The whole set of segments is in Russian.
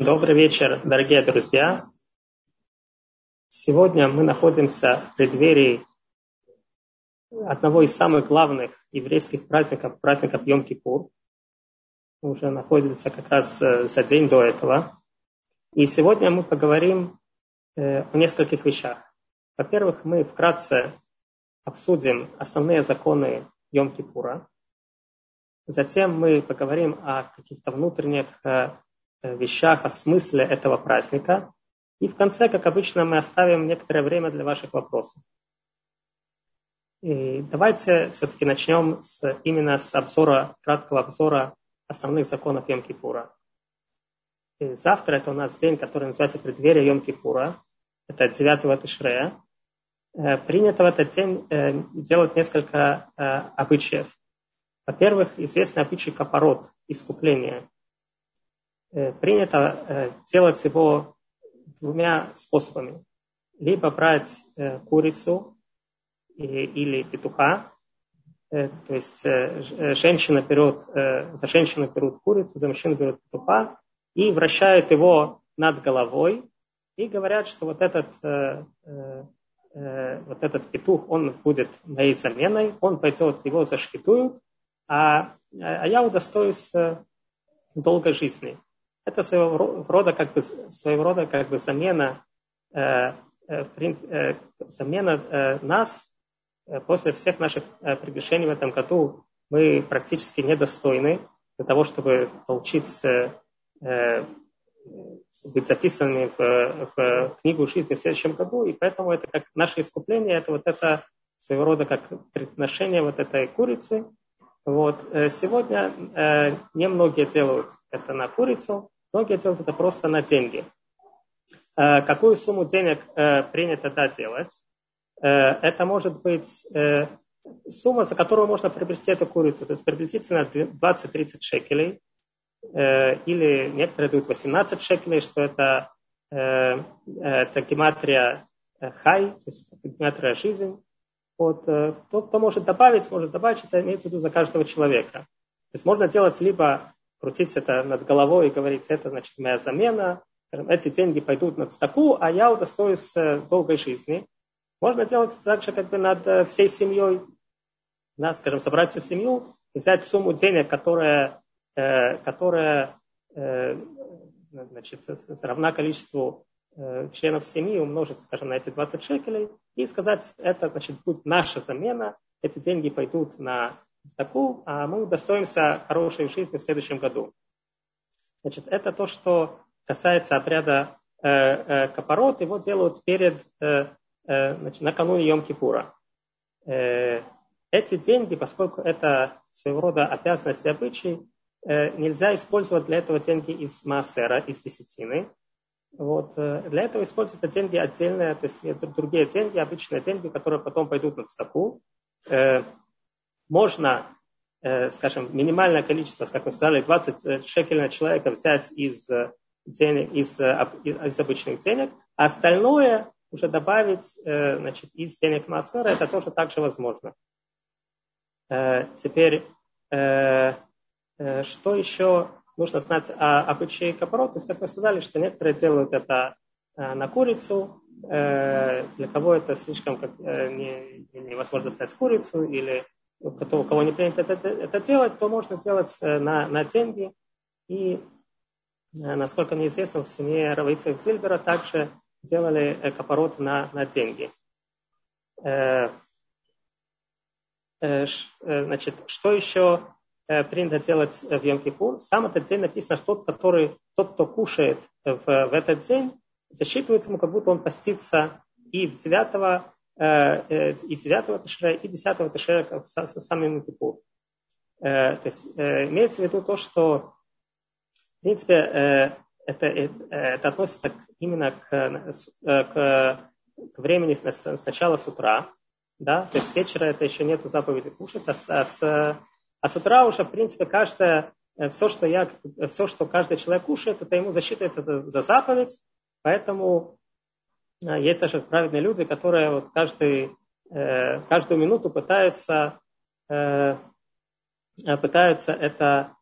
Добрый вечер, дорогие друзья. Сегодня мы находимся в преддверии одного из самых главных еврейских праздников, праздников Йом-Кипур. Мы уже находимся как раз за день до этого. И сегодня мы поговорим о нескольких вещах. Во-первых, мы вкратце обсудим основные законы Йом-Кипура. Затем мы поговорим о каких-то внутренних вещах, о смысле этого праздника. И в конце, как обычно, мы оставим некоторое время для ваших вопросов. И давайте все-таки начнем именно с краткого обзора основных законов Йом-Кипура. И завтра это у нас день, который называется преддверие Йом-Кипура. Это 9 Тишрея. Принято в этот день делать несколько обычаев. Во-первых, известный обычай капарот, искупления. Принято делать его двумя способами. Либо брать курицу или петуха, то есть за женщину берут курицу, за мужчину берут петуха и вращают его над головой и говорят, что вот этот петух, он будет моей заменой, он пойдет, его зашхитуют, а я удостоюсь долгой жизни. Это своего рода как бы замена нас после всех наших прегрешений в этом году. Мы практически недостойны для того, чтобы быть записанными в книгу жизни в следующем году, и поэтому это как наше искупление, это своего рода как приношение вот этой курицы. Сегодня немногие делают это на курицу, многие делают это просто на деньги. Какую сумму денег принято делать? Это может быть сумма, за которую можно приобрести эту курицу, то есть приблизительно 20-30 шекелей, или некоторые дают 18 шекелей, что это гематрия хай, то есть гематрия жизнь. Кто может добавить, это имеется в виду за каждого человека. То есть можно делать либо крутить это над головой и говорить, это значит моя замена, эти деньги пойдут на цдаку, а я удостоюсь долгой жизни. Можно делать также как бы над всей семьей, собрать всю семью и взять сумму денег, которая равна количеству членов семьи, умножить, на эти 20 шекелей и сказать, это, будет наша замена, эти деньги пойдут на цдаку, а мы удостоимся хорошей жизни в следующем году. Это то, что касается обряда капарот, его делают накануне Йом-Кипура. Эти деньги, поскольку это своего рода обязанность и обычай, нельзя использовать для этого деньги из маасера, из десятины. Для этого используются деньги отдельные, то есть другие деньги, обычные деньги, которые потом пойдут на цдаку. Можно, минимальное количество, как мы сказали, 20 шекелей на человека взять из обычных денег, а остальное уже добавить из денег маасера, это тоже также возможно. Теперь, что еще нужно знать о обычае капарот? То есть, как мы сказали, что некоторые делают это на курицу, для кого это слишком невозможно снять курицу, или у кого не принято это делать, то можно делать на деньги. И, насколько мне известно, в семье Рава Ицхака Зильбера также делали капарот на деньги. Что еще принято делать в Йом-Кипур? Сам этот день написано, что тот, кто кушает в этот день, засчитывается ему, как будто он постится и в 9 Тишрея, и 10 Тишрея с самим Йом-Кипур. То есть имеется в виду то, что в принципе это относится именно к времени сначала с утра, да, то есть с вечера это еще нету заповеди кушать, а с утра уже, в принципе, все, что каждый человек кушает, это ему засчитывается за заповедь, поэтому есть даже праведные люди, которые каждую минуту пытаются это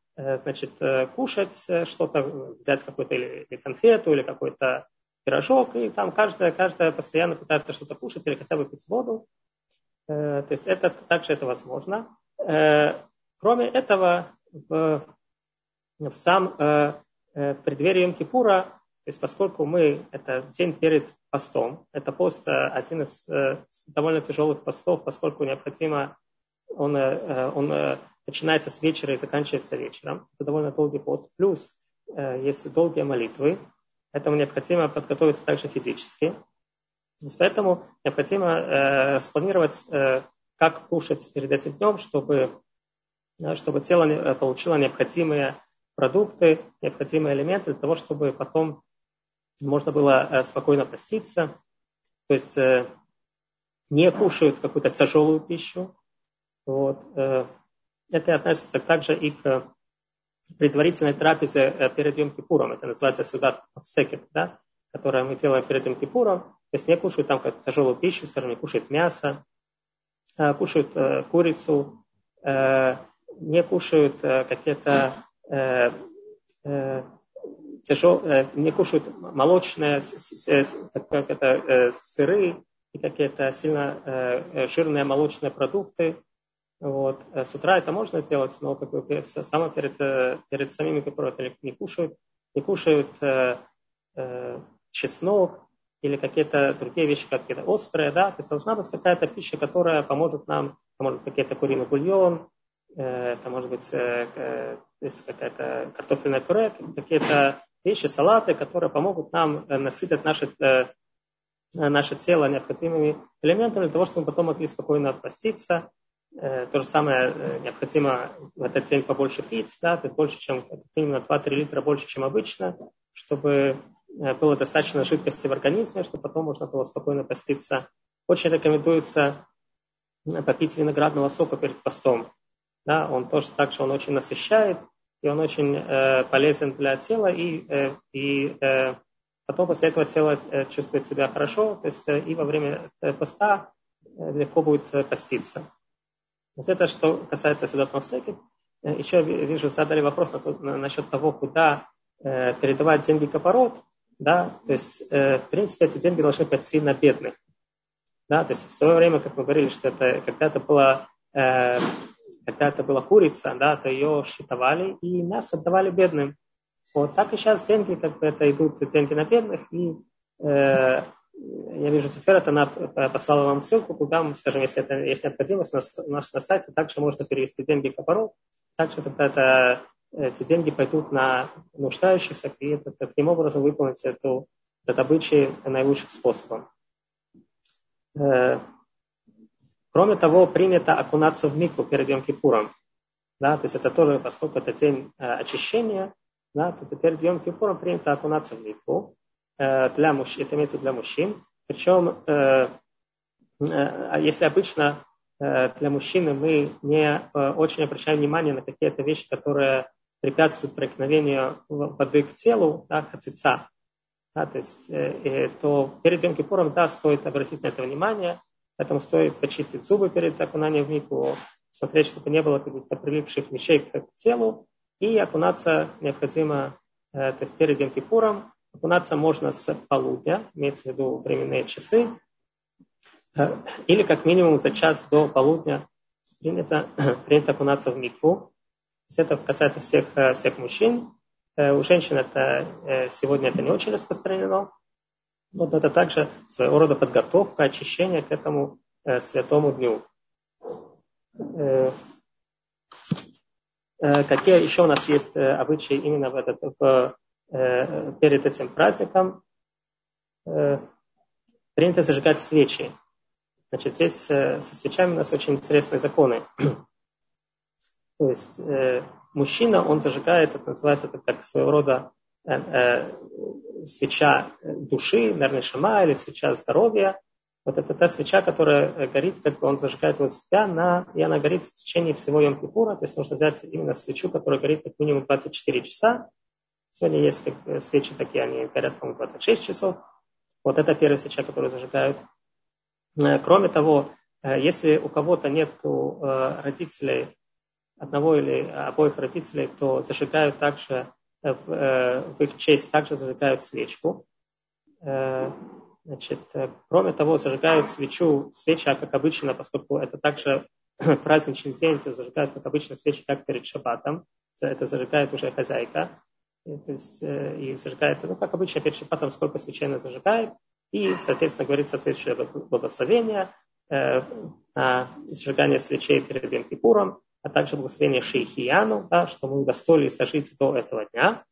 значит, кушать что-то, взять какую-то или конфету, или какой-то пирожок, и там каждая постоянно пытается что-то кушать или хотя бы пить воду. То есть также это возможно. Кроме этого, в сам преддверии Йом-Кипура, то есть поскольку это день перед постом, это пост один из довольно тяжелых постов, поскольку необходимо, он начинается с вечера и заканчивается вечером. Это довольно долгий пост. Плюс есть долгие молитвы, поэтому необходимо подготовиться также физически. Поэтому необходимо распланировать, как кушать перед этим днем, чтобы тело получило необходимые продукты, необходимые элементы для того, чтобы потом можно было спокойно поститься. То есть не кушают какую-то тяжелую пищу. Вот. Это относится также и к предварительной трапезе перед Йом-Кипуром. Это называется сюда секет, да, которое мы делаем перед Йом-Кипуром. То есть не кушают там как тяжелую пищу, скажем, не кушают мясо, кушают курицу, не кушают какие-то не кушают молочные сыры и какие-то сильно жирные молочные продукты. Вот. С утра это можно сделать, но как бы само перед самими кипурот не кушают чеснок или какие-то другие вещи, какие-то острые, да, то есть должна быть какая-то пища, которая поможет нам, это может быть какой-то куриный бульон, это может быть какая-то картофельная пюре, какие-то вещи, салаты, которые помогут нам насытить наше тело необходимыми элементами для того, чтобы мы потом могли спокойно поститься. То же самое необходимо в этот день побольше пить, да, то есть больше, чем примерно 2-3 литра больше, чем обычно, чтобы было достаточно жидкости в организме, чтобы потом можно было спокойно поститься. Очень рекомендуется попить виноградного сока перед постом. Да, он очень насыщает, и он очень полезен для тела, и потом после этого тело чувствует себя хорошо, то есть и во время поста легко будет поститься. Вот это что касается Сюдат Мавсекет. Еще вижу, задали вопрос насчет того, куда передавать деньги капорот. Да? То есть, в принципе, эти деньги должны пойти на бедных. Да? То есть в свое время, как мы говорили, что когда это была курица, да, то ее считывали и мясо отдавали бедным. Вот так и сейчас деньги, идут деньги на бедных, и я вижу, Тиферет, она послала вам ссылку, куда мы, скажем, если это есть необходимость, на сайте также можно перевести деньги капорот, также тогда эти деньги пойдут на нуждающихся, и таким образом выполнить этот обычай наилучшим способом. Кроме того, принято окунаться в микву перед Йом-Кипуром. Да, то есть это тоже, поскольку это день очищения, да, то перед Йом-Кипуром принято окунаться в микву. Для мужчин, это имеется для мужчин. Причем, если обычно для мужчины мы не очень обращаем внимание на какие-то вещи, которые препятствуют проникновению воды к телу, да, хацица, да, то есть, то перед Йом-Кипуром, да, стоит обратить на это внимание, поэтому стоит почистить зубы перед окунанием в микву, смотреть, чтобы не было каких-то прилипших вещей к телу, и окунаться необходимо, то есть перед Йом-Кипуром. Окунаться можно с полудня, имеется в виду временные часы, или как минимум за час до полудня принято окунаться в микву. То есть это касается всех мужчин. У женщин сегодня это не очень распространено. Но это также своего рода подготовка, очищение к этому святому дню. Какие еще у нас есть обычаи именно перед этим праздником? Принято зажигать свечи. Значит, здесь со свечами у нас очень интересные законы. То есть мужчина, он зажигает, это называется как своего рода свеча души, наверное, шама, или свеча здоровья. Вот это та свеча, которая горит, как бы он зажигает его себя, и она горит в течение всего Йом-Кипура. То есть нужно взять именно свечу, которая горит как минимум 24 часа. Сегодня есть свечи такие, они горят, по-моему, 26 часов. Вот это первая свеча, которую зажигают. Кроме того, если у кого-то нет родителей, одного или обоих родителей, то зажигают также в их честь также зажигают свечку. Значит, кроме того, зажигают свеча, как обычно, поскольку это также праздничный день, то зажигают, как обычно, свечи, как перед шаббатом. Это зажигает уже хозяйка. То есть, и зажигает, как обычно, перед шаббатом, сколько свечей она зажигает. И, соответственно, говорит соответствующее благословение на зажигание свечей перед Йом-Кипуром, а также благословение Шейхияну, да, что мы удостоились дожить до этого дня.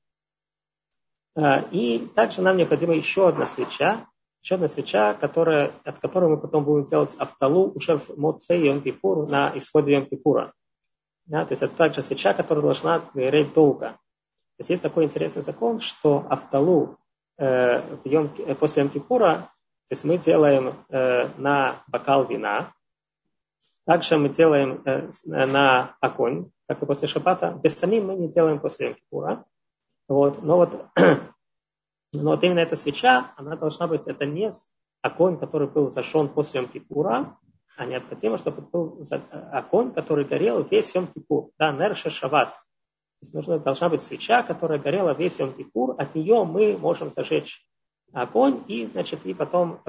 И также нам необходима еще одна свеча, от которой мы потом будем делать авталу уже в Моцей Йом-Кипур, на исходе Йом-Кипура. Да, то есть это также свеча, которая должна гореть долго. То есть такой интересный закон, что авталу после Йом-Кипура, то есть мы делаем на бокал вина, также мы делаем на огонь, как и после шаббата. Без самим мы не делаем после Йом-Кипура. Но вот именно эта свеча, она должна быть, это не огонь, который был зажжен после Йом-Кипура, а необходимо, чтобы это был огонь, который горел весь Йом-Кипур, да, нер шават. То есть должна быть свеча, которая горела весь Йом-Кипур, от нее мы можем зажечь огонь, и, значит, и потом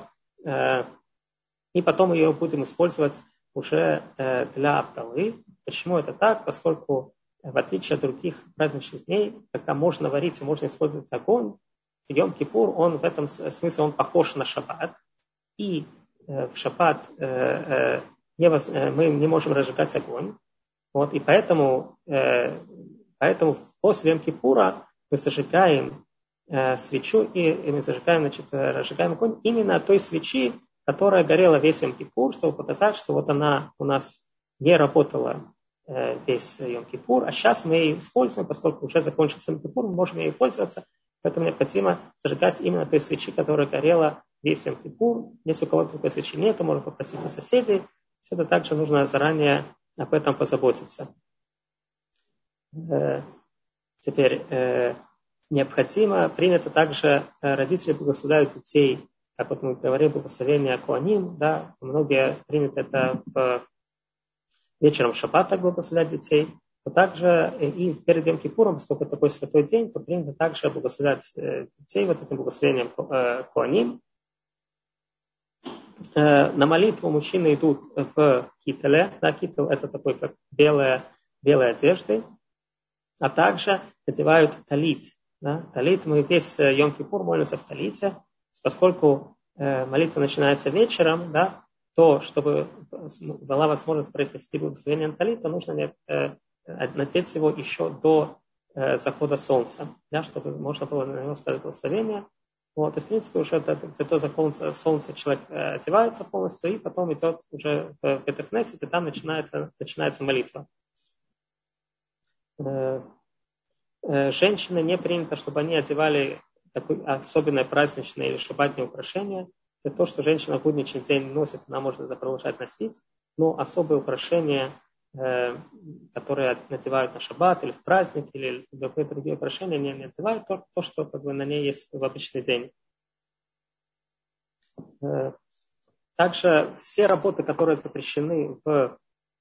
ее будем использовать уже для авталы. Почему это так? Поскольку в отличие от других праздничных дней, когда можно варить и можно использовать огонь, Йом-Кипур, он в этом смысле он похож на шаббат. И в шаббат мы не можем разжигать огонь. Вот, и поэтому после Йом-Кипура мы зажигаем свечу и мы разжигаем огонь именно от той свечи, которая горела весь Йом-Кипур, чтобы показать, что вот она у нас не работала весь Йом-Кипур, а сейчас мы ее используем, поскольку уже закончился Йом-Кипур, мы можем ей пользоваться, поэтому необходимо зажигать именно той свечи, которая горела весь Йом-Кипур. Если у кого-то такой свечи нет, то можно попросить у соседей. Все это также нужно заранее об этом позаботиться. Теперь необходимо, принято также, родители благословляют детей, как вот мы говорим, благословение Коаним, да, многие принято это вечером в шаббат так благословлять детей, то также и перед Йом-Кипуром, поскольку это такой святой день, то принято также благословлять детей вот этим благословением Коаним. На молитву мужчины идут в кителе, да, кител это такой как белые одежды, а также надевают талит. Да. Талит мы весь Йом-Кипур молимся в талите, поскольку молитва начинается вечером, да, то, чтобы была возможность произвести благословение на талит, то нужно надеть его еще до захода солнца, да, чтобы можно было на него ставить благословение. Вот, и, в принципе, уже до захода солнца человек одевается полностью, и потом идет уже в Бет-Кнесет, и там начинается молитва. Женщины не принято, чтобы они одевали такое особенное праздничное или шаббатное украшение. Это то, что женщина в будничный день носит, она может это продолжать носить, но особые украшения, которые надевают на шаббат или в праздник, или какие-то другие украшения, не надевают, только то, что как бы, на ней есть в обычный день. Также все работы, которые запрещены в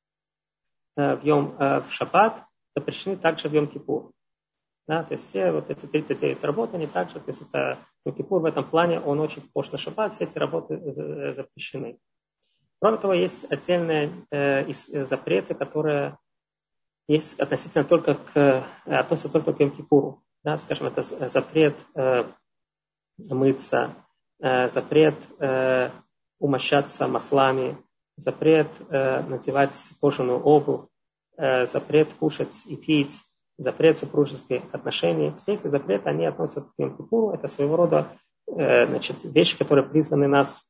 шаббат, запрещены также в Йом-Кипур. Да, то есть все вот эти 39 работ, они также, то есть это Йом-Кипур в этом плане, он очень похож на шаббат, все эти работы запрещены. Кроме того, есть отдельные запреты, которые есть относительно относятся только к Йом-Кипуру. Да, скажем, это запрет мыться, запрет умощаться маслами, запрет надевать кожаную обувь, запрет кушать и пить, запрет супружеских отношений. Все эти запреты, они относятся к Йом-Кипуру. Это своего рода вещи, которые призваны нас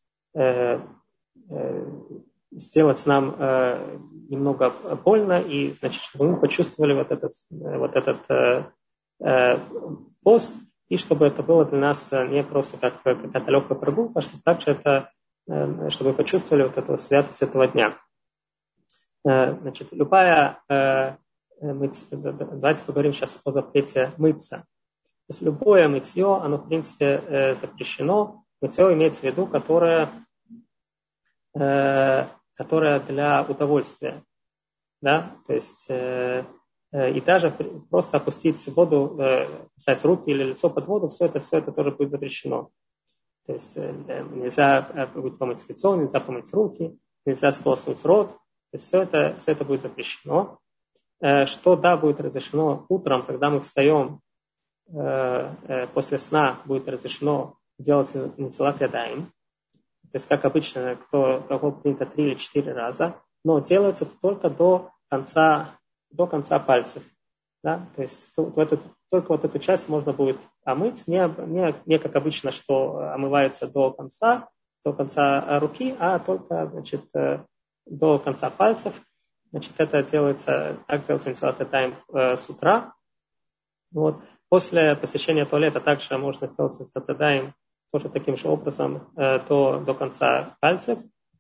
сделать нам немного больно, и значит, чтобы мы почувствовали вот этот пост, и чтобы это было для нас не просто как какая-то легкая прогулка, что также это, чтобы мы почувствовали вот эту святость этого дня. Значит, давайте поговорим сейчас о запрете мыться. То есть любое мытье, оно в принципе запрещено. Мытье имеется в виду, которое для удовольствия. да, то есть и даже просто опустить воду, ставить руки или лицо под воду, все это тоже будет запрещено. То есть нельзя будет помыть лицо, нельзя помыть руки, нельзя сполоснуть рот. То есть все это будет запрещено. Что да, будет разрешено утром, когда мы встаем после сна, будет разрешено делать нецелат ядаим. То есть, как обычно, кого принято 3 или 4 раза, но делается это только до конца пальцев. Да? То есть только вот эту часть можно будет омыть, не как обычно, что омывается до конца руки, а только, значит, до конца пальцев. Значит, это делается нецелат ядаим с утра. Вот. После посещения туалета также можно сделать нецелат ядаим тоже таким же образом до конца пальцев.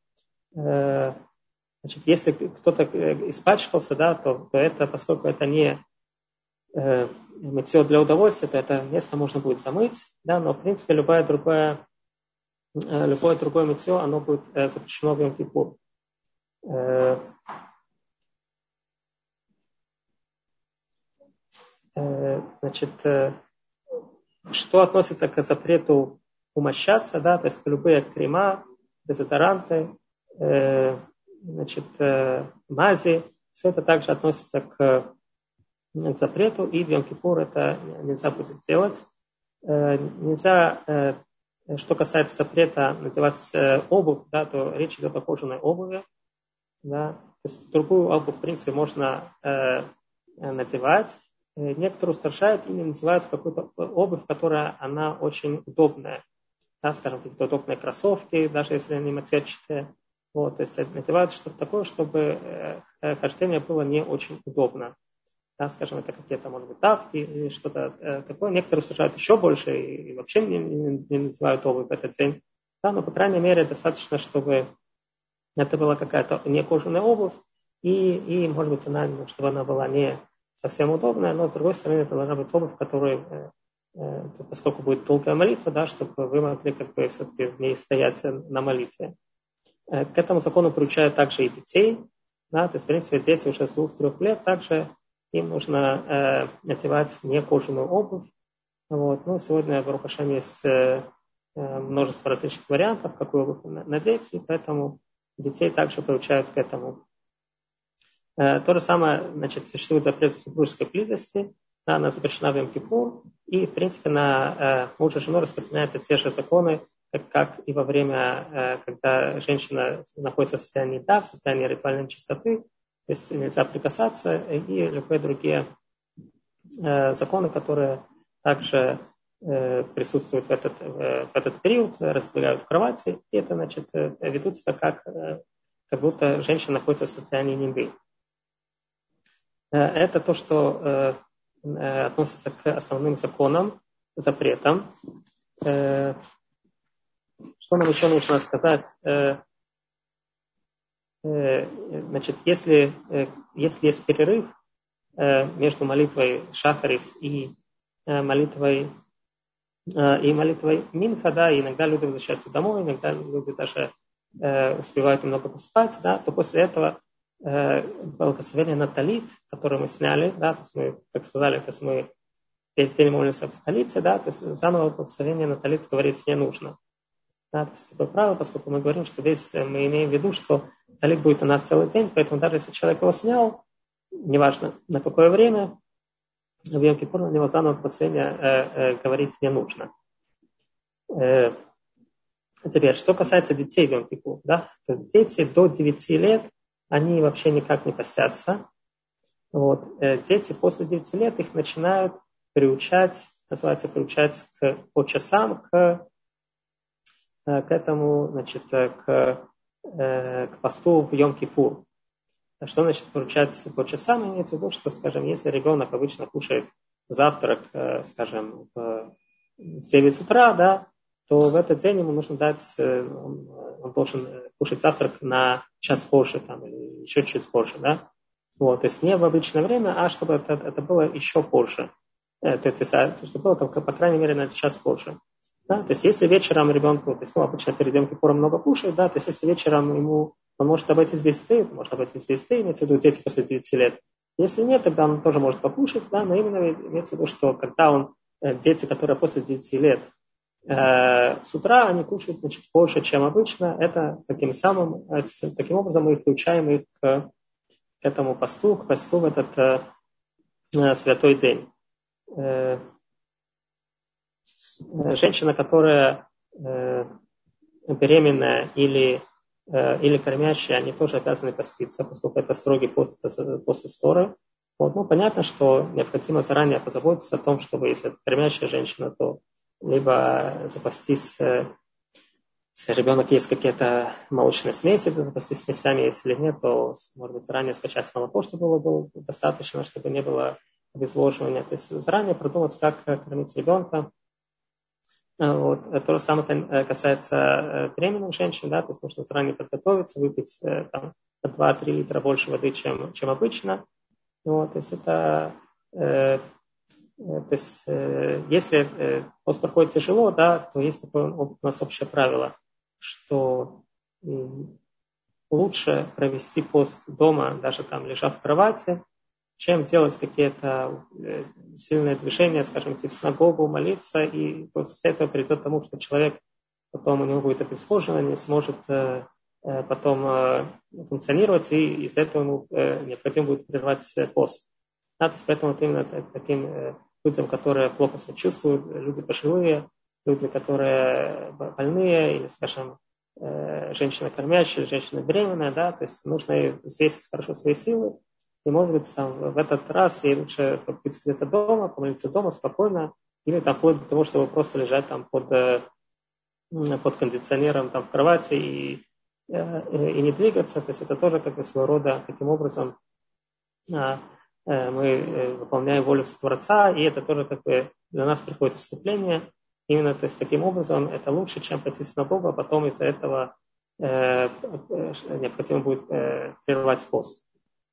Значит, если кто-то испачкался, да, то это, поскольку это не мытье для удовольствия, то это место можно будет замыть, да, но в принципе любое другое мытье, оно будет запрещено в Йом-Кипур. Значит, что относится к запрету умощаться, да, то есть любые крема, дезодоранты, значит, мази, все это также относится к запрету, и в Йом-Кипур это нельзя будет делать. Нельзя, что касается запрета надевать обувь, да, то речь идет о кожаной обуви, да, то есть другую обувь, в принципе, можно надевать. Некоторые устаршают и надевают какую-то обувь, которая она очень удобная, да, скажем, какие-то удобные кроссовки, даже если они матерчатые. Вот, то есть надевают что-то такое, чтобы хождение было не очень удобно. Да, скажем, это какие-то, может быть, тапки или что-то такое. Некоторые сажают еще больше и вообще не надевают обувь в этот день. Да, но, по крайней мере, достаточно, чтобы это была какая-то не кожаная обувь, и может быть, чтобы она была не совсем удобная, но, с другой стороны, это должна быть обувь, в которой, поскольку будет долгая молитва, да, чтобы вы могли как бы все-таки в ней стоять на молитве. К этому закону приучают также и детей. Да, то есть, в принципе, дети уже с 2-3 лет также им нужно надевать не кожаную обувь. Вот. Ну, сегодня в Барух Ашем есть множество различных вариантов, какую обувь надеть, и поэтому детей также приучают к этому. То же самое, значит, существует запрет супружеской близости, да, она запрещена в Йом-Кипур, и, в принципе, на мужа и жену распространяются те же законы, как и во время, когда женщина находится в состоянии в состоянии ритуальной чистоты, то есть нельзя прикасаться, и любые другие законы, которые также присутствуют в этот период, раздвигают в кровати, и это, значит, ведут себя как будто женщина находится в состоянии нимби. Это то, что относится к основным законам, запретам. Что нам еще нужно сказать? Значит, если есть перерыв между молитвой Шахарис и молитвой Минха, да, иногда люди возвращаются домой, иногда люди даже успевают немного поспать, да, то после этого благословение на талит, которое мы сняли, да, то есть мы, как сказали, то есть мы весь день молимся в талите, да, то есть заново благословение на талит говорить не нужно. Да, то есть такое правило, поскольку мы говорим, что мы имеем в виду, что талит будет у нас целый день, поэтому даже если человек его снял, неважно на какое время, в Йом-Кипур на него заново благословение говорить не нужно. Теперь, что касается детей в Йом-Кипур, да, то дети до 9 лет, они вообще никак не постятся. Вот. Дети после 9 лет их начинают приучать, называется приучать по часам к этому, значит, к посту в Йом-Кипур. Что значит приучать по часам? Имеется в виду, что, скажем, если ребенок обычно кушает завтрак, скажем, в 9 утра, да, то в этот день ему нужно дать, он должен кушать завтрак на час позже, там, или еще чуть позже, да. Вот, то есть не в обычное время, а чтобы это было еще позже. То есть, чтобы было, по крайней мере, на час позже. Да? То есть если вечером ребенку, то есть, обычно перед Йом-Кипуром много кушают, да, то есть если вечером ему он может обойтись без еды, имеется в виду дети после 9 лет. Если нет, тогда он тоже может покушать, да, но именно имеется в виду, что когда дети, которые после 9 лет, с утра они кушают, значит, больше, чем обычно, это таким образом мы приучаем их к этому посту, к посту в этот святой день. Женщина, которая беременная или кормящая, они тоже обязаны поститься, поскольку это строгий пост после Торы. Понятно, что необходимо заранее позаботиться о том, чтобы, если это кормящая женщина, то либо запастись, если ребенок есть какие-то молочные смеси, то запастись смесями, если нет, то, может быть, заранее скачать молоко, чтобы было достаточно, чтобы не было обезвоживания. То есть заранее продумать, как кормить ребенка. То же самое касается беременных женщин, да, то есть нужно заранее подготовиться, выпить там, 2-3 литра больше воды, чем обычно. То есть если пост проходит тяжело, да, то есть такое у нас общее правило, что лучше провести пост дома, даже там лежа в кровати, чем делать какие-то сильные движения, скажем, идти в синагогу, молиться, и после этого придет к тому, что человек потом у него будет обезвожено, не сможет потом функционировать, и из-за этого ему необходимо будет прервать пост. То есть поэтому вот именно таким людям, которые плохо себя чувствуют, люди пожилые, люди, которые больные, или, скажем, женщина кормящая, женщина беременная, да, то есть нужно взвесить хорошо свои силы. И, может быть, там, в этот раз ей лучше быть где-то дома, помолиться дома спокойно, или там вплоть до того, чтобы просто лежать там под кондиционером там, в кровати и не двигаться. То есть это тоже как бы своего рода таким образом мы выполняем волю Творца, и это тоже как бы для нас приходит искупление. Именно то есть таким образом это лучше, чем пойти в синагогу, а потом из-за этого необходимо будет прервать пост.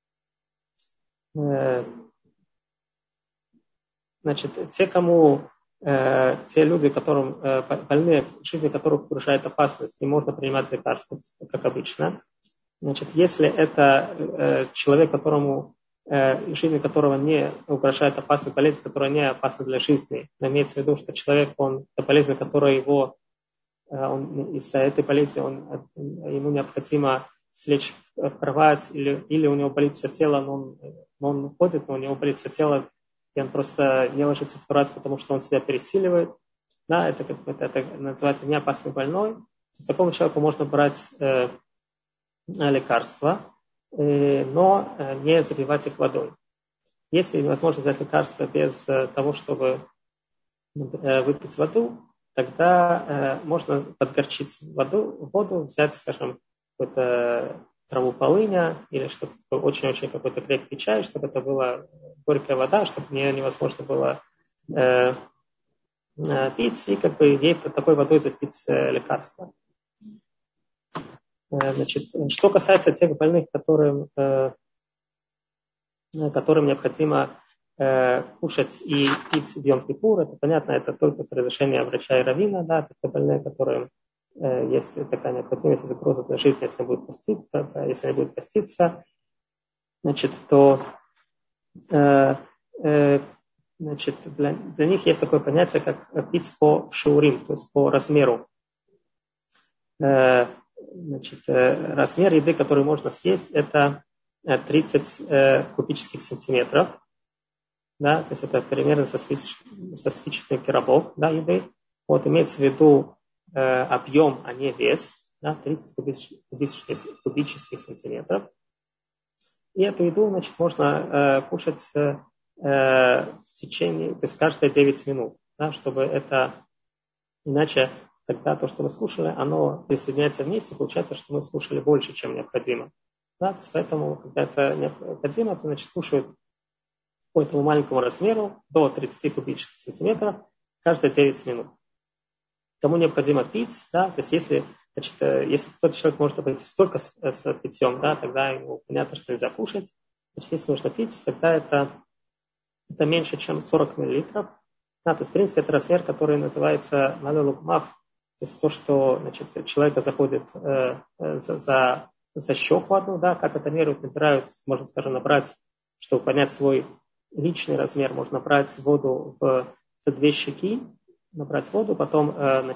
Значит, те люди, которым больные, жизни которых угрожает опасность, не можно принимать лекарства, как обычно. Значит, если это человек, жизни которого не угрожает опасность, болезнь, которая не опасна для жизни, но имеется в виду, что человек, это болезнь, которая из-за этой болезни ему необходимо слечь в кровать, или у него болит все тело, но он ходит, но у него болит все тело, и он просто не ложится в кровать, потому что он себя пересиливает. Да, это называется неопасный больной. То есть такому человеку можно брать лекарства, но не запивать их водой. Если невозможно взять лекарства без того, чтобы выпить воду, тогда можно подгорчить воду, взять, скажем, какую-то траву полыня или что-то очень-очень какой-то крепкий чай, чтобы это была горькая вода, чтобы ее невозможно было пить, и как бы ей такой водой запить лекарство. Значит, что касается тех больных, которым необходимо кушать и пить в Йом-Кипур, это понятно, это только с разрешения врача и раввина, да, это больные, которым есть такая необходимость, угроза для жизни, если они будут поститься, значит, то значит, для них есть такое понятие, как пить по шаурим, то есть по размеру. Значит, размер еды, который можно съесть, это 30 кубических сантиметров. Да, то есть это примерно со спичечный коробок, да, еды. Имеется в виду объем, а не вес, да, 30 кубических сантиметров. И эту еду, значит, можно кушать в течение, то есть каждые 9 минут, да, чтобы это, иначе тогда то, что мы скушали, оно присоединяется вместе, получается, что мы скушали больше, чем необходимо. Да, то есть поэтому, когда это необходимо, то, значит, кушают по этому маленькому размеру до 30 кубических сантиметров каждые 9 минут. Кому необходимо пить, да, то есть если кто-то человек может обойтись только с питьем, да, тогда ему понятно, что нельзя кушать. Значит, если нужно пить, тогда это меньше, чем 40 миллилитров. Да, то есть, в принципе, это размер, который называется малелукмах, то есть то, что, значит, человека заходит за за щеку одну, да, как это меряют, набирают, можно, скажем, набрать, чтобы понять свой личный размер, можно набрать воду в 2 щеки, набрать воду, потом,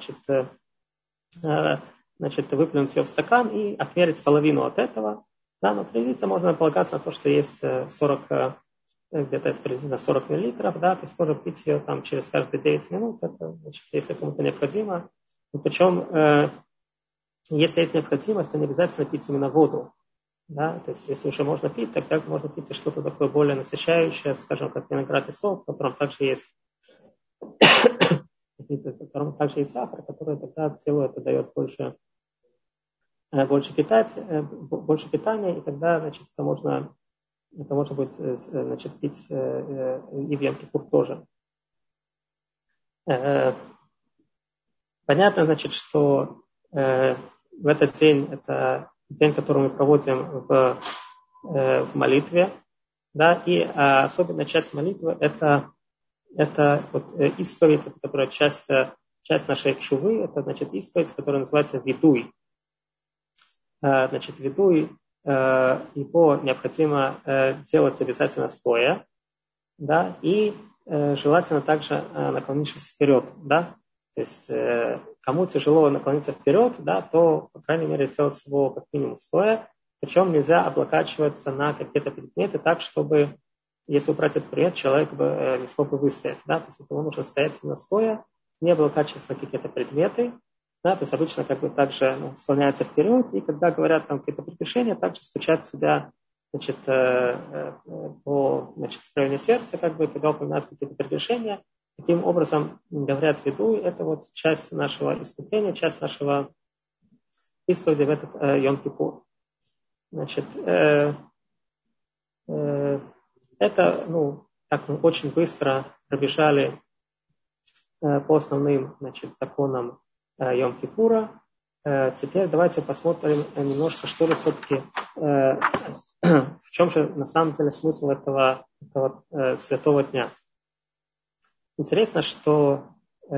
выплюнуть ее в стакан и отмерить половину от этого. Да, но привиться можно полагаться на то, что есть 40, где-то это приблизительно 40 миллилитров, да, то есть тоже пить ее там через каждые 9 минут, это, значит, если кому-то необходимо. И причем, если есть необходимость, то не обязательно пить именно воду. Да, то есть если уже можно пить, тогда можно пить и что-то такое более насыщающее, скажем, как виноградный сок, в котором также есть в котором также есть сахар, который тогда телу это дает больше питания, и тогда, значит, это можно будет, значит, пить и в Йом-Кипур тоже. Понятно, значит, что в этот день, это день, который мы проводим в молитве, да, и особенная часть молитвы это вот исповедь, которая часть нашей чувы, это, значит, исповедь, которая называется видуй. Значит, видуй, его необходимо делать обязательно стоя, да, и желательно также наклонившись вперед, да. То есть кому тяжело наклониться вперед, да, то, по крайней мере, делать его как минимум стоя. Причем нельзя облокачиваться на какие-то предметы так, чтобы, если убрать этот предмет, человек бы не смог бы выстоять. Да? То есть ему нужно стоять на стоя, не облокачиваться на какие-то предметы. Да? То есть обычно как бы также склоняются вперед, и когда говорят там какие-то прегрешения, также стучат себя, значит, по районе сердца, как бы, когда упоминают какие-то прегрешения. Таким образом, говорят в виду, это вот часть нашего искупления, часть нашего исповеди в этот Йом-Кипур. Значит, это, так мы очень быстро пробежали по основным, значит, законам Йом-Кипура. Теперь давайте посмотрим немножко, что ли все-таки, в чем же на самом деле смысл этого святого дня. Интересно, что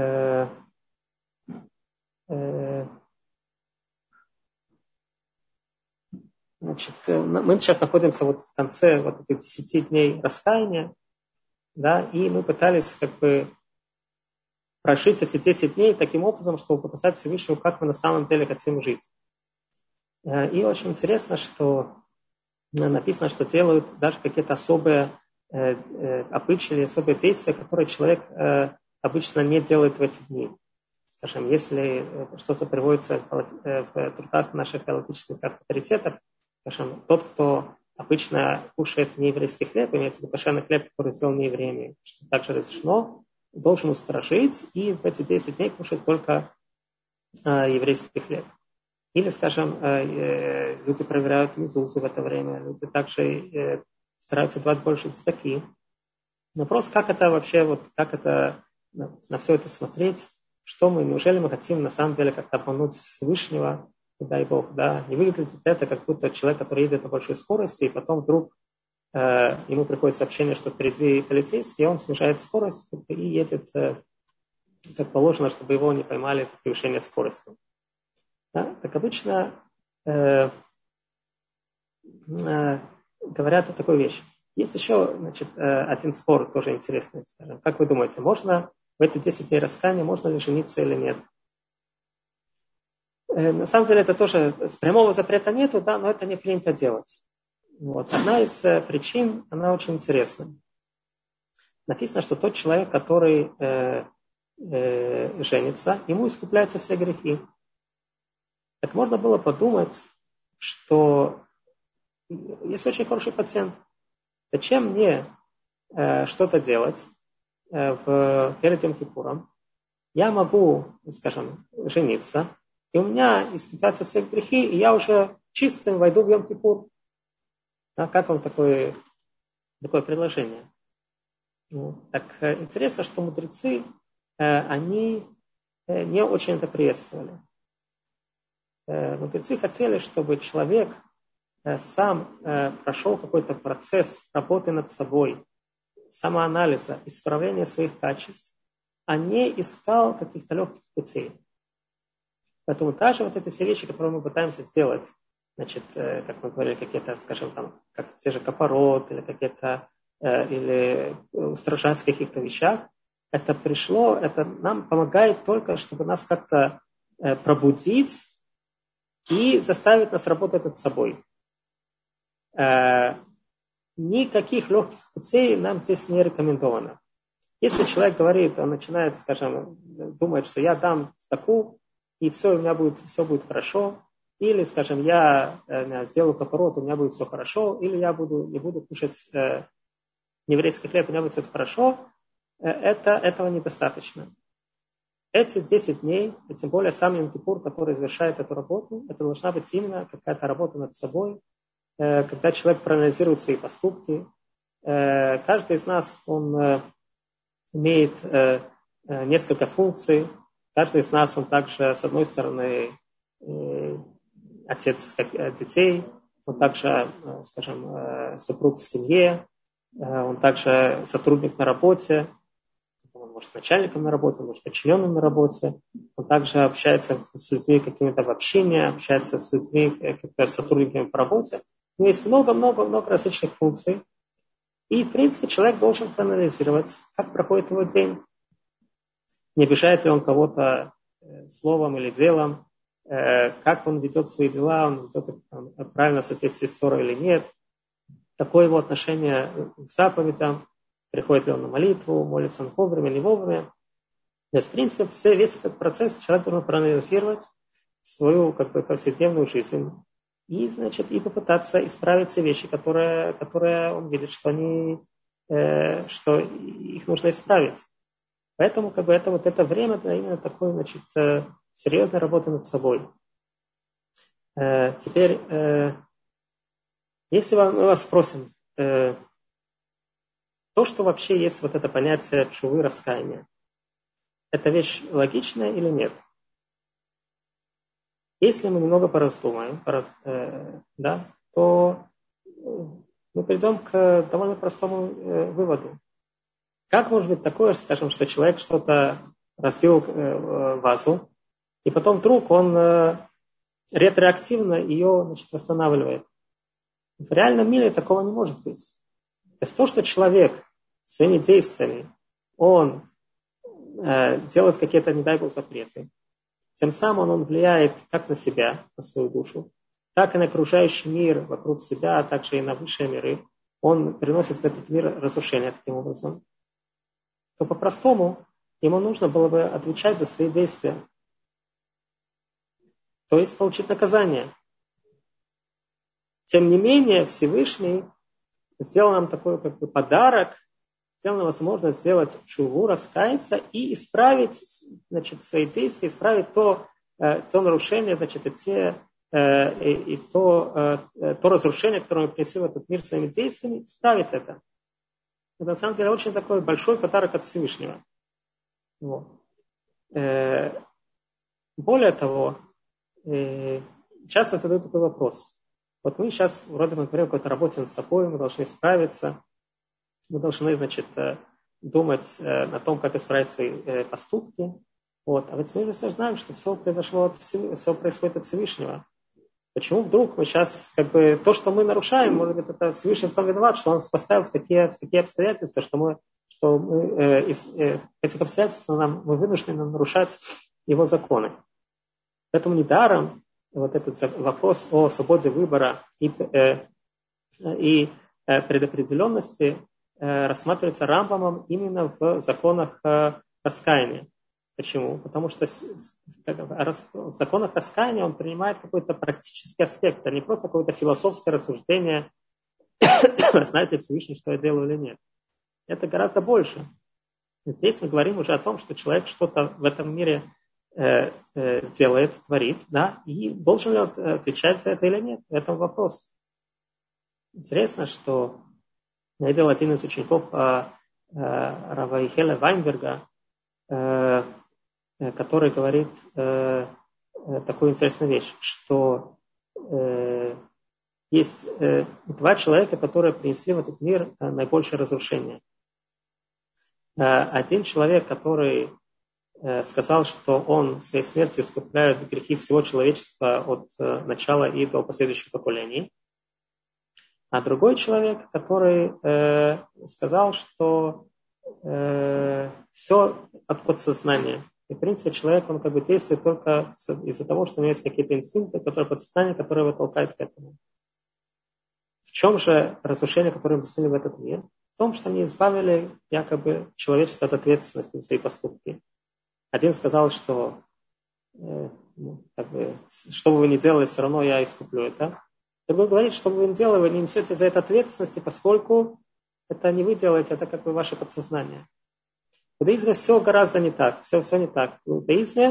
значит, мы сейчас находимся вот в конце вот этих 10 дней раскаяния, да, и мы пытались как бы прожить эти 10 дней таким образом, чтобы показать Всевышнему, как мы на самом деле хотим жить. И очень интересно, что написано, что делают даже какие-то особые обычаи, особые действия, которые человек обычно не делает в эти дни. Скажем, если что-то приводится в трудах наших галактических авторитетов, скажем, тот, кто обычно кушает нееврейский хлеб, имеется в виду кошерный хлеб, который сделан неевреями, что также разрешено, должен усторожить и в эти 10 дней кушать только еврейский хлеб. Или, скажем, люди проверяют мезузу в это время, люди также стараются давать больше цдаки. Вопрос, как это вообще, вот, как это на все это смотреть, что мы, неужели мы хотим на самом деле как-то обмануть Всевышнего, дай Бог, да, не выглядит это как будто человек, который едет на большой скорости, и потом вдруг ему приходит сообщение, что впереди полицейский, и он снижает скорость и едет как положено, чтобы его не поймали за превышение скорости. Да? Так обычно говорят о такой вещи. Есть еще, значит, один спор, тоже интересный, скажем. Как вы думаете, можно в эти 10 дней раскаяния, можно ли жениться или нет? На самом деле это тоже прямого запрета нету, да, но это не принято делать. Вот. Одна из причин, она очень интересная. Написано, что тот человек, который женится, ему искупляются все грехи. Так можно было подумать, что есть очень хороший пациент. Зачем мне что-то делать перед Йом-Кипуром? Я могу, скажем, жениться, и у меня искупятся все грехи, и я уже чистым войду в Йом-Кипур. А как вам такое предложение? Так интересно, что мудрецы, они не очень это приветствовали. Мудрецы хотели, чтобы человек сам прошел какой-то процесс работы над собой, самоанализа, исправления своих качеств, а не искал каких-то легких путей. Поэтому даже вот эти все вещи, которые мы пытаемся сделать значит, как мы говорили, какие-то, скажем, там, как те же капорот или какие-то, или устражать в каких-то вещах, это пришло, это нам помогает только, чтобы нас как-то пробудить и заставить нас работать над собой. Никаких легких путей нам здесь не рекомендовано. Если человек говорит, он начинает, скажем, думает, что я дам стаку, и все, у меня будет, все будет хорошо, или, скажем, я сделаю капорот, у меня будет все хорошо, или я не буду кушать еврейский хлеб, у меня будет все хорошо, этого недостаточно. Эти 10 дней, и тем более сам Йом-Кипур, который завершает эту работу, это должна быть именно какая-то работа над собой, когда человек проанализирует свои поступки. Каждый из нас, он имеет несколько функций. Каждый из нас, он также, с одной стороны, отец детей, он также, скажем, супруг в семье, он также сотрудник на работе, он может начальником на работе, он может подчиненным на работе, он также общается с людьми какими-то в общении, общается с людьми, как сотрудниками по работе. У него есть много-много-много различных функций. И, в принципе, человек должен проанализировать, как проходит его день. Не обижает ли он кого-то словом или делом, как он ведет свои дела, он ведет их правильно в соответствии с Торой или нет, какое его отношение к заповедям, приходит ли он на молитву, молится он вовремя, не вовремя. То есть, в принципе, весь этот процесс человек должен проанализировать свою повседневную жизнь и, значит, и попытаться исправить все вещи, которые он видит, что что их нужно исправить. Поэтому это время для именно такой, значит, серьезной работы над собой. Теперь, если мы вас спросим, то, что вообще есть вот это понятие тшувы, раскаяния, это вещь логичная или нет? Если мы немного пораздумаем, то мы придем к довольно простому выводу. Как может быть такое, скажем, что человек что-то разбил вазу, и потом вдруг он ретроактивно ее, значит, восстанавливает? В реальном мире такого не может быть. То есть то, что человек своими действиями, он делает какие-то, не дай Бог, запреты, тем самым он влияет как на себя, на свою душу, так и на окружающий мир вокруг себя, а также и на высшие миры. Он приносит в этот мир разрушение таким образом. То по-простому ему нужно было бы отвечать за свои действия. То есть получить наказание. Тем не менее, Всевышний сделал нам такой подарок, сделал нам возможность сделать тшуву, раскаяться и исправить, значит, свои действия, исправить то нарушение, значит, то разрушение, которое мы принесли в этот мир своими действиями, исправить это. Это на самом деле очень такой большой подарок от Всевышнего. Вот. Более того, часто задают такой вопрос. Вот мы сейчас вроде бы говорим о какой-то работе над собой, мы должны справиться, мы должны, значит, думать о том, как исправить свои поступки. Вот. А ведь мы же все знаем, что все происходит от Всевышнего. Почему вдруг мы сейчас, то, что мы нарушаем, может быть, это Всевышний в том виноват, что он поставил в такие обстоятельства, что мы из этих обстоятельств мы вынуждены нарушать его законы. Поэтому недаром вот этот вопрос о свободе выбора и предопределенности рассматривается Рамбамом именно в законах раскаяния. Почему? Потому что в законах раскаяния он принимает какой-то практический аспект, а не просто какое-то философское рассуждение, знает ли Всевышний, что я делаю или нет. Это гораздо больше. Здесь мы говорим уже о том, что человек что-то в этом мире делает, творит, да, и должен ли он отвечать за это или нет, в этом вопрос. Интересно, что я видел один из учеников Рава Ихеля Вайнберга, который говорит такую интересную вещь, что есть два человека, которые принесли в этот мир наибольшее разрушение. Один человек, который сказал, что он своей смертью искупляет грехи всего человечества от начала и до последующих поколений. А другой человек, который сказал, что все от подсознания. И, в принципе, человек, он как бы действует только из-за того, что у него есть какие-то инстинкты, которые подсознание, которые его толкают к этому. В чем же разрушение, которое мы объяснили в этот мир? В том, что они избавили якобы человечество от ответственности за свои поступки. Один сказал, что как бы, что бы вы ни делали, все равно я искуплю это. Другой говорит, что бы вы ни делали, вы не несете за это ответственности, поскольку это не вы делаете, это как бы ваше подсознание. В иудаизме все гораздо не так. Все не так. В иудаизме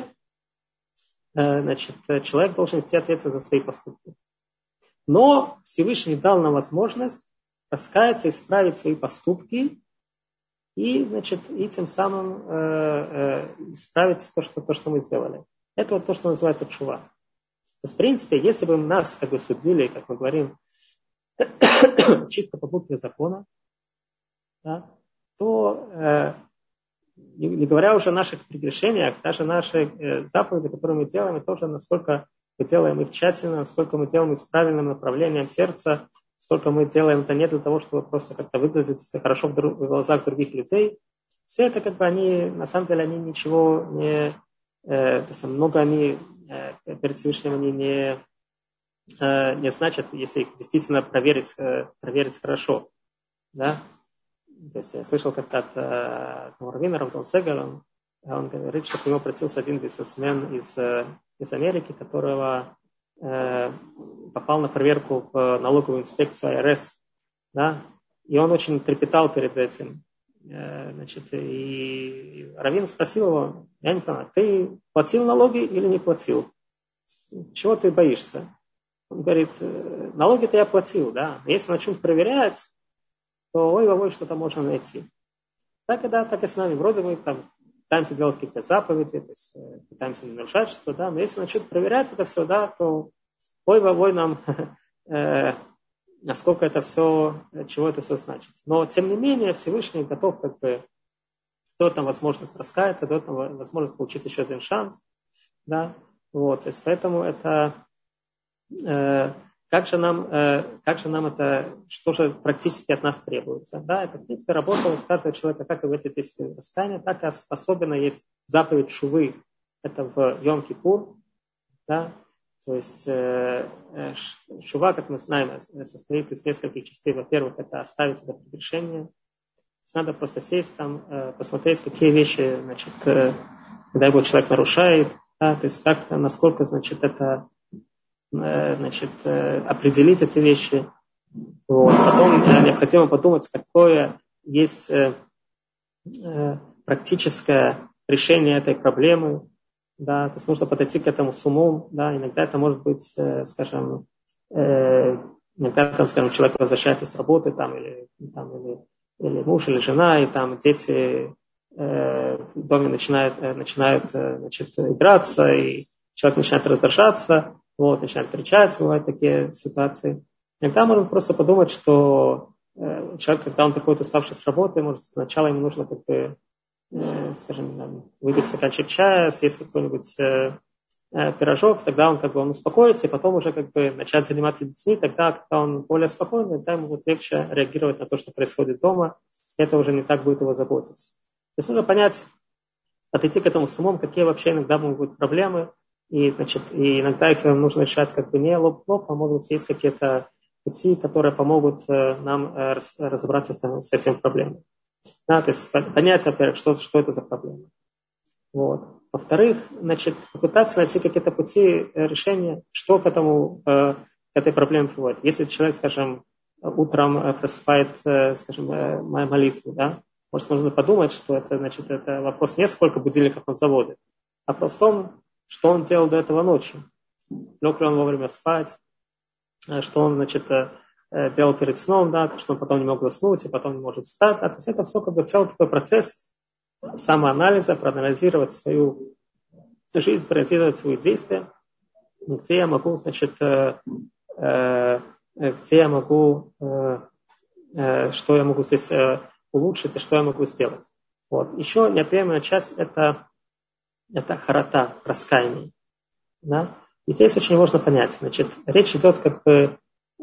человек должен нести ответственность за свои поступки. Но Всевышний дал нам возможность раскаяться, исправить свои поступки и тем самым исправить то, что мы сделали. Это вот то, что называется тшува. То есть, в принципе, если бы нас как бы судили, как мы говорим, чисто по букве закона, да, то не говоря уже о наших прегрешениях, даже наши заповеди, которые мы делаем, тоже насколько мы делаем их тщательно, насколько мы делаем их с правильным направлением сердца, сколько мы делаем это не для того, чтобы просто как-то выглядеть хорошо в глазах других людей. Все это как бы они, на самом деле, они ничего не, то есть много они перед Всевышним они не значат, если их действительно проверить хорошо. Да? То есть я слышал как-то от Равина Равдон Сегера, он говорит, что к нему обратился один бизнесмен из Америки, которого попал на проверку в налоговую инспекцию АРС, да, и он очень трепетал перед этим. И Равин спросил его, я не понимаю, ты платил налоги или не платил? Чего ты боишься? Он говорит, налоги-то я платил, да, но если начнут проверять, то ой-ой-ой, что-то можно найти. Так и с нами. Вроде мы там пытаемся делать какие-то заповеди, то есть пытаемся не нарушать что-то, да, но если начнут проверять это все, да, то ой-ой-ой нам, насколько это все, чего это все значит. Но, тем не менее, Всевышний готов как бы дает нам возможность раскаяться, дает нам возможность получить еще один шанс, да, вот, то есть поэтому это как же нам это, что же практически от нас требуется? Да, это, в принципе, работа у каждого человека, как и в этой действии раскаяния, так и особенно есть заповедь шувы, это в Йом-Кипур, да, то есть шува, как мы знаем, состоит из нескольких частей. Во-первых, это оставить это прегрешение. То есть надо просто сесть там, посмотреть, какие вещи, когда его человек нарушает, да, то есть как, насколько, это определить эти вещи. Вот. Потом необходимо подумать, какое есть практическое решение этой проблемы. Да, то есть нужно подойти к этому с умом. Да. Иногда это может быть, иногда там, человек возвращается с работы, или муж, или жена, и там дети в доме начинают играться, и человек начинает раздражаться. Вот, начинает кричать, бывают такие ситуации. Иногда можно просто подумать, что человек, когда он приходит уставший с работы, может, сначала ему нужно выпить стаканчик чая, съесть какой-нибудь пирожок, тогда он успокоится, и потом уже начать заниматься детьми, тогда, когда он более спокойный, тогда ему будет легче реагировать на то, что происходит дома, и это уже не так будет его заботиться. То есть нужно понять, подойти к этому с умом, какие вообще иногда могут быть проблемы, и иногда их нужно решать не лоб-лоб, а может быть есть какие-то пути, которые помогут нам разобраться с этим проблемой. Да, то есть понять, во-первых, что это за проблема. Вот. Во-вторых, попытаться найти какие-то пути решения, что к этой проблеме приводит. Если человек, утром просыпает, молитву, да, может, можно подумать, что это вопрос не сколько будильников он заводит, а просто в том, что он делал до этого ночью. Лег ли он вовремя спать, что он, делал перед сном, да, что он потом не мог заснуть, и потом не может встать. То есть это все целый такой процесс самоанализа, проанализировать свою жизнь, проанализировать свои действия, где я могу, что я могу здесь улучшить и что я могу сделать. Вот. Еще неотъемлемая часть – это это харата, раскаяние. Да? И здесь очень важно понять. Значит, речь идет как бы,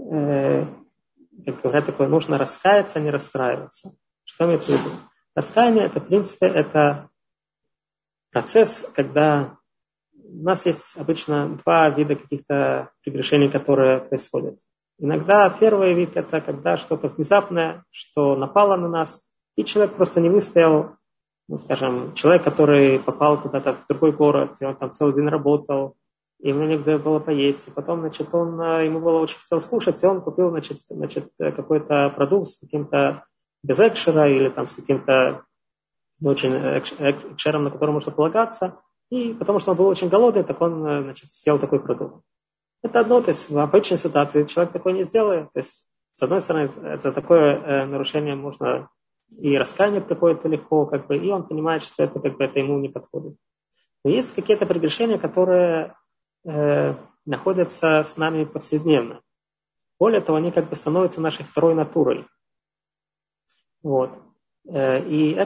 как говорят, такое, нужно раскаяться, а не расстраиваться. Что имеется в виду? Раскаяние, это, в принципе, это процесс, когда у нас есть обычно два вида каких-то прегрешений, которые происходят. Иногда первый вид – это когда что-то внезапное, что напало на нас, и человек просто не выстоял. Ну, скажем, человек, который попал куда-то в другой город, и он там целый день работал, и ему негде было поесть, и потом, значит, ему было очень хотелось кушать, и он купил, значит, какой-то продукт с каким-то без экшера или там с каким-то очень экшером, на который можно полагаться, и потому что он был очень голодный, так он, значит, съел такой продукт. Это одно, то есть в обычной ситуации человек такой не сделает, то есть с одной стороны, за такое нарушение можно и раскаяние приходит легко, как бы, и он понимает, что это, как бы, это ему не подходит. Но есть какие-то прегрешения, которые находятся с нами повседневно. Более того, они как бы становятся нашей второй натурой. Вот. И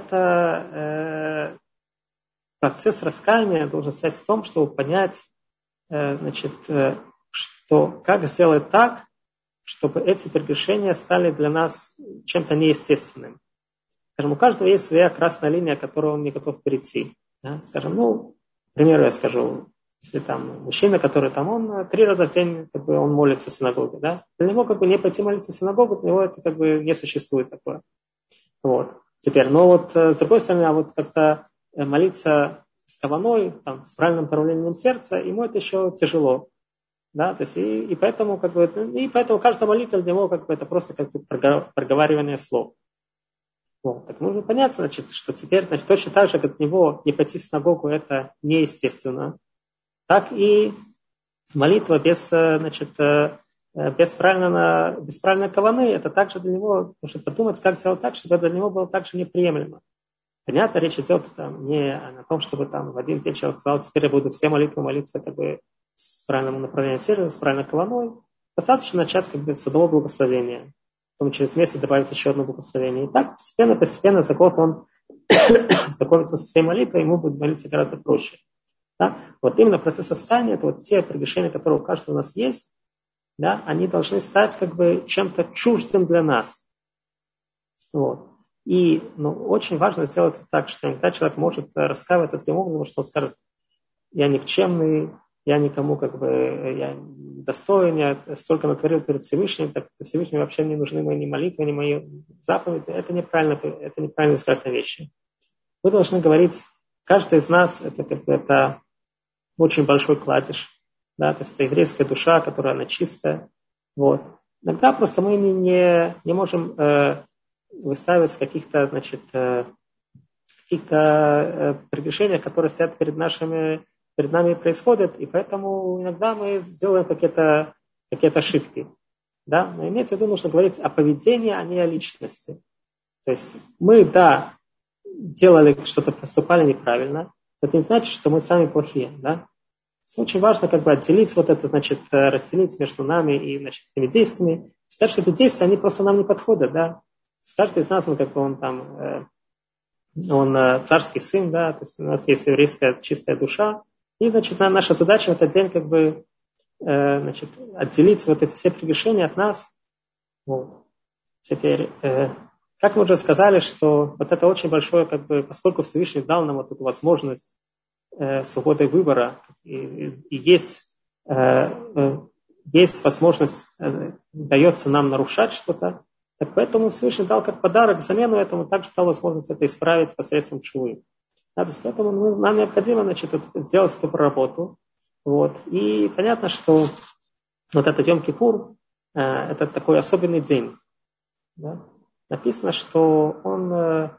это процесс раскаяния должен состоять в том, чтобы понять, значит, что как сделать так, чтобы эти прегрешения стали для нас чем-то неестественным. Скажем, у каждого есть своя красная линия, которую он не готов перейти. Да? Скажем, к примеру, я скажу, если там мужчина, который там, он 3 раза в день, как бы, он молится в синагоге, да? Для него, как бы, не пойти молиться в синагогу, для него это, как бы, не существует такое. Вот. Теперь, но вот с другой стороны, а вот как-то молиться с каваной, там, с правильным направлением сердца, ему это еще тяжело. Да? То есть, и поэтому, как бы, и поэтому каждая молитва для него, как бы, это просто как бы проговаривание слов. Вот. Так нужно понять, значит, что теперь, значит, точно так же, как от него не пойти в синагогу, это неестественно, так и молитва без правильной каваны, это также для него, нужно подумать, как сделать так, чтобы для него было также неприемлемо. Понятно, речь идет там не о том, чтобы там в один день человек сказал, теперь я буду все молитвы молиться как бы с правильным направлением сердца, с правильной каваной. Достаточно начать как бы с одного благословения. Потом через месяц добавить еще одно благословение. И так постепенно за год он знакомится со всей молитвой, ему будет молиться гораздо проще. Да? Вот именно процесс раскаяния, это вот те прегрешения, которые у каждого у нас есть, да, они должны стать как бы чем-то чуждым для нас. Вот. И очень важно сделать это так, что иногда человек может раскаиваться таким образом, что он скажет, я никчемный, я никому как бы, я достоин, я столько натворил перед Всевышним, так Всевышнему вообще не нужны мои ни молитвы, ни мои заповеди. Это неправильно сказать на вещи. Мы должны говорить, каждый из нас, это очень большой кладезь, да, то есть это еврейская душа, которая она чистая. Вот. Иногда просто мы не можем выстраивать каких-то прегрешениях, которые стоят перед нами происходят, и поэтому иногда мы делаем какие-то ошибки. Да? Но имеется в виду, нужно говорить о поведении, а не о личности. То есть мы, да, делали что-то, поступали неправильно, это не значит, что мы сами плохие. Да? Очень важно как бы отделить вот это, значит, разделить между нами и, значит, этими действиями. Сказать, что эти действия, они просто нам не подходят. Да? Каждый из нас, он царский сын, да, то есть у нас есть еврейская чистая душа. И, значит, наша задача в этот день как бы, значит, отделить вот эти все прегрешения от нас. Вот. Теперь, как мы уже сказали, что вот это очень большое, как бы, поскольку Всевышний дал нам вот эту возможность свободы выбора, и есть возможность, дается нам нарушать что-то, так поэтому Всевышний дал как подарок, замену этому также дал возможность это исправить посредством швы. Да, то есть поэтому нам необходимо, значит, сделать эту проработу. Вот. И понятно, что вот этот Йом-Кипур это такой особенный день. Да? Написано, что он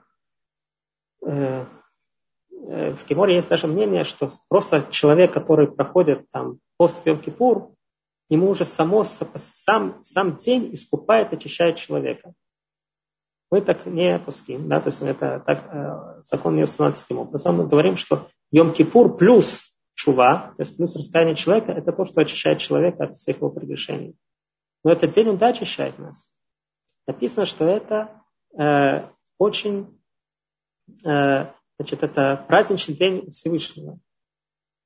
в Геморе есть даже мнение, что просто человек, который проходит там пост Йом-Кипур, ему уже сам день искупает, очищает человека. Мы так не пуским, да, то есть это так, закон не установлен таким образом. Мы говорим, что Йом-Кипур плюс шува, то есть плюс раскаяние человека, это то, что очищает человека от всех его прегрешений. Но этот день он да очищает нас. Написано, что это это праздничный день Всевышнего.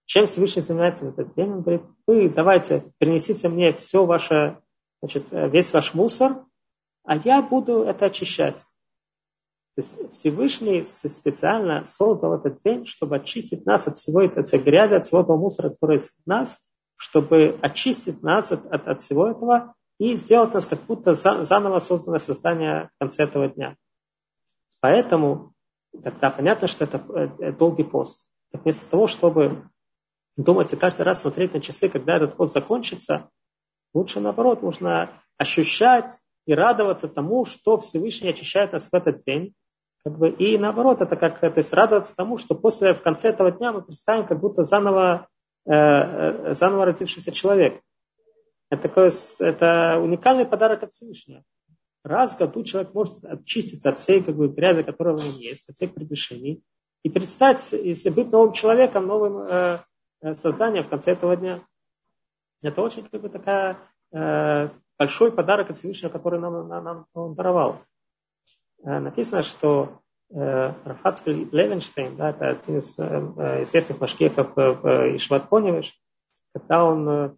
Чем Всевышний занимается в этот день? Он говорит, вы давайте принесите мне все ваше, значит, весь ваш мусор, а я буду это очищать. То есть Всевышний специально создал этот день, чтобы очистить нас от всего этой грязи, от всего этого мусора, который есть в нас, чтобы очистить нас от всего этого и сделать нас как будто заново созданное создание в конце этого дня. Поэтому тогда понятно, что это долгий пост. Так вместо того, чтобы думать и каждый раз смотреть на часы, когда этот пост закончится, лучше наоборот, нужно ощущать и радоваться тому, что Всевышний очищает нас в этот день. И наоборот, это как, то есть радоваться тому, что в конце этого дня мы представим, как будто заново родившийся человек. Это уникальный подарок от Всевышнего. Раз в году человек может очиститься от всей грязи, которая в нем есть, от всех прегрешений, и предстать, если быть новым человеком, новым созданием в конце этого дня. Это очень такая большой подарок от Всевышнего, который нам даровал. Написано, что Рафацкий Левенштейн, да, это один из известных машгехов Ешиват Поневиш, когда он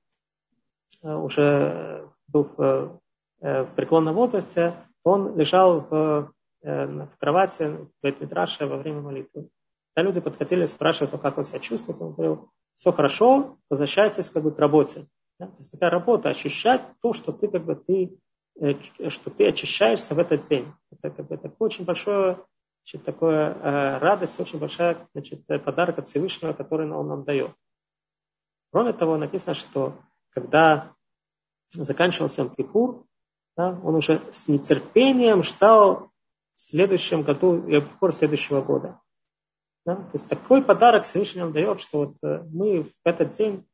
уже был в преклонном возрасте, он лежал в кровати в Бейт-Мидраше во время молитвы. Когда люди подходили, спрашивали, как он себя чувствует, он говорил, все хорошо, возвращайтесь к работе. Да? То есть такая работа, ощущать то, что ты очищаешься в этот день. Это очень большое, такое радость, очень большой подарок от Всевышнего, который он нам дает. Кроме того, написано, что когда заканчивался Йом-Кипур, да, он уже с нетерпением ждал в следующем году Йом-Кипур следующего года. Да? То есть такой подарок Всевышний нам дает, что мы в этот день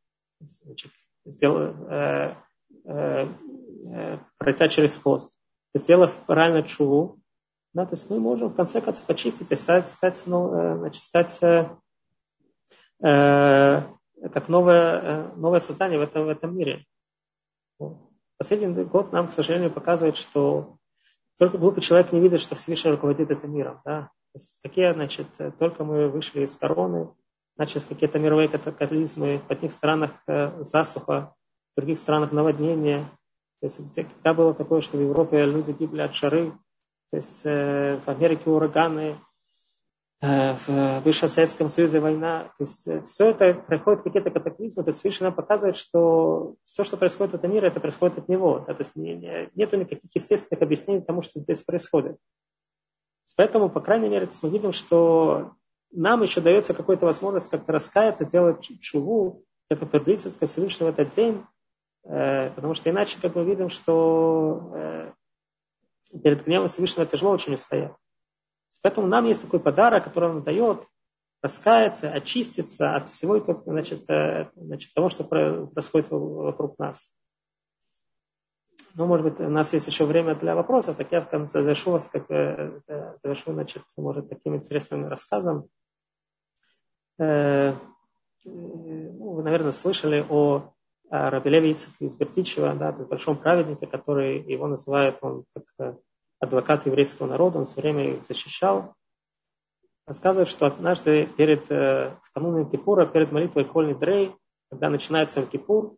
пройдя через пост, сделав правильно чуву, да, то есть мы можем в конце концов очистить и стать как новое создание в этом мире. Последний год нам, к сожалению, показывает, что только глупый человек не видит, что Всевышний руководит этим миром. Да? То есть только мы вышли из короны, начались какие-то мировые катаклизмы, в одних странах засуха, в других странах наводнения. То есть, когда было такое, что в Европе люди гибли от жары, то есть в Америке ураганы, в бывшем Советском Союзе война. То есть все это происходит какие-то катаклизмы. То есть Всевышний нам показывает, что все, что происходит в этом мире, это происходит от Него. Да? То есть нет никаких естественных объяснений тому, что здесь происходит. Поэтому, по крайней мере, мы видим, что нам еще дается какая-то возможность как-то раскаяться, делать чуву, как-то приблизиться ко Всевышнему в этот день. Потому что иначе, как мы видим, что перед гневом Всевышнего тяжело очень устоять. Поэтому нам есть такой подарок, который он дает, раскаяться, очиститься от всего этого, того, что происходит вокруг нас. Ну, может быть, у нас есть еще время для вопросов, так я в конце завершу может, таким интересным рассказом. Вы, наверное, слышали о Раби Леви Ицхаке из Бертичева, да, большом праведнике, который его называют, он как адвокат еврейского народа, он все время их защищал. Рассказывает, что однажды в канун Йом-Кипура, перед молитвой Коль Нидрей, когда начинается Йом-Кипур,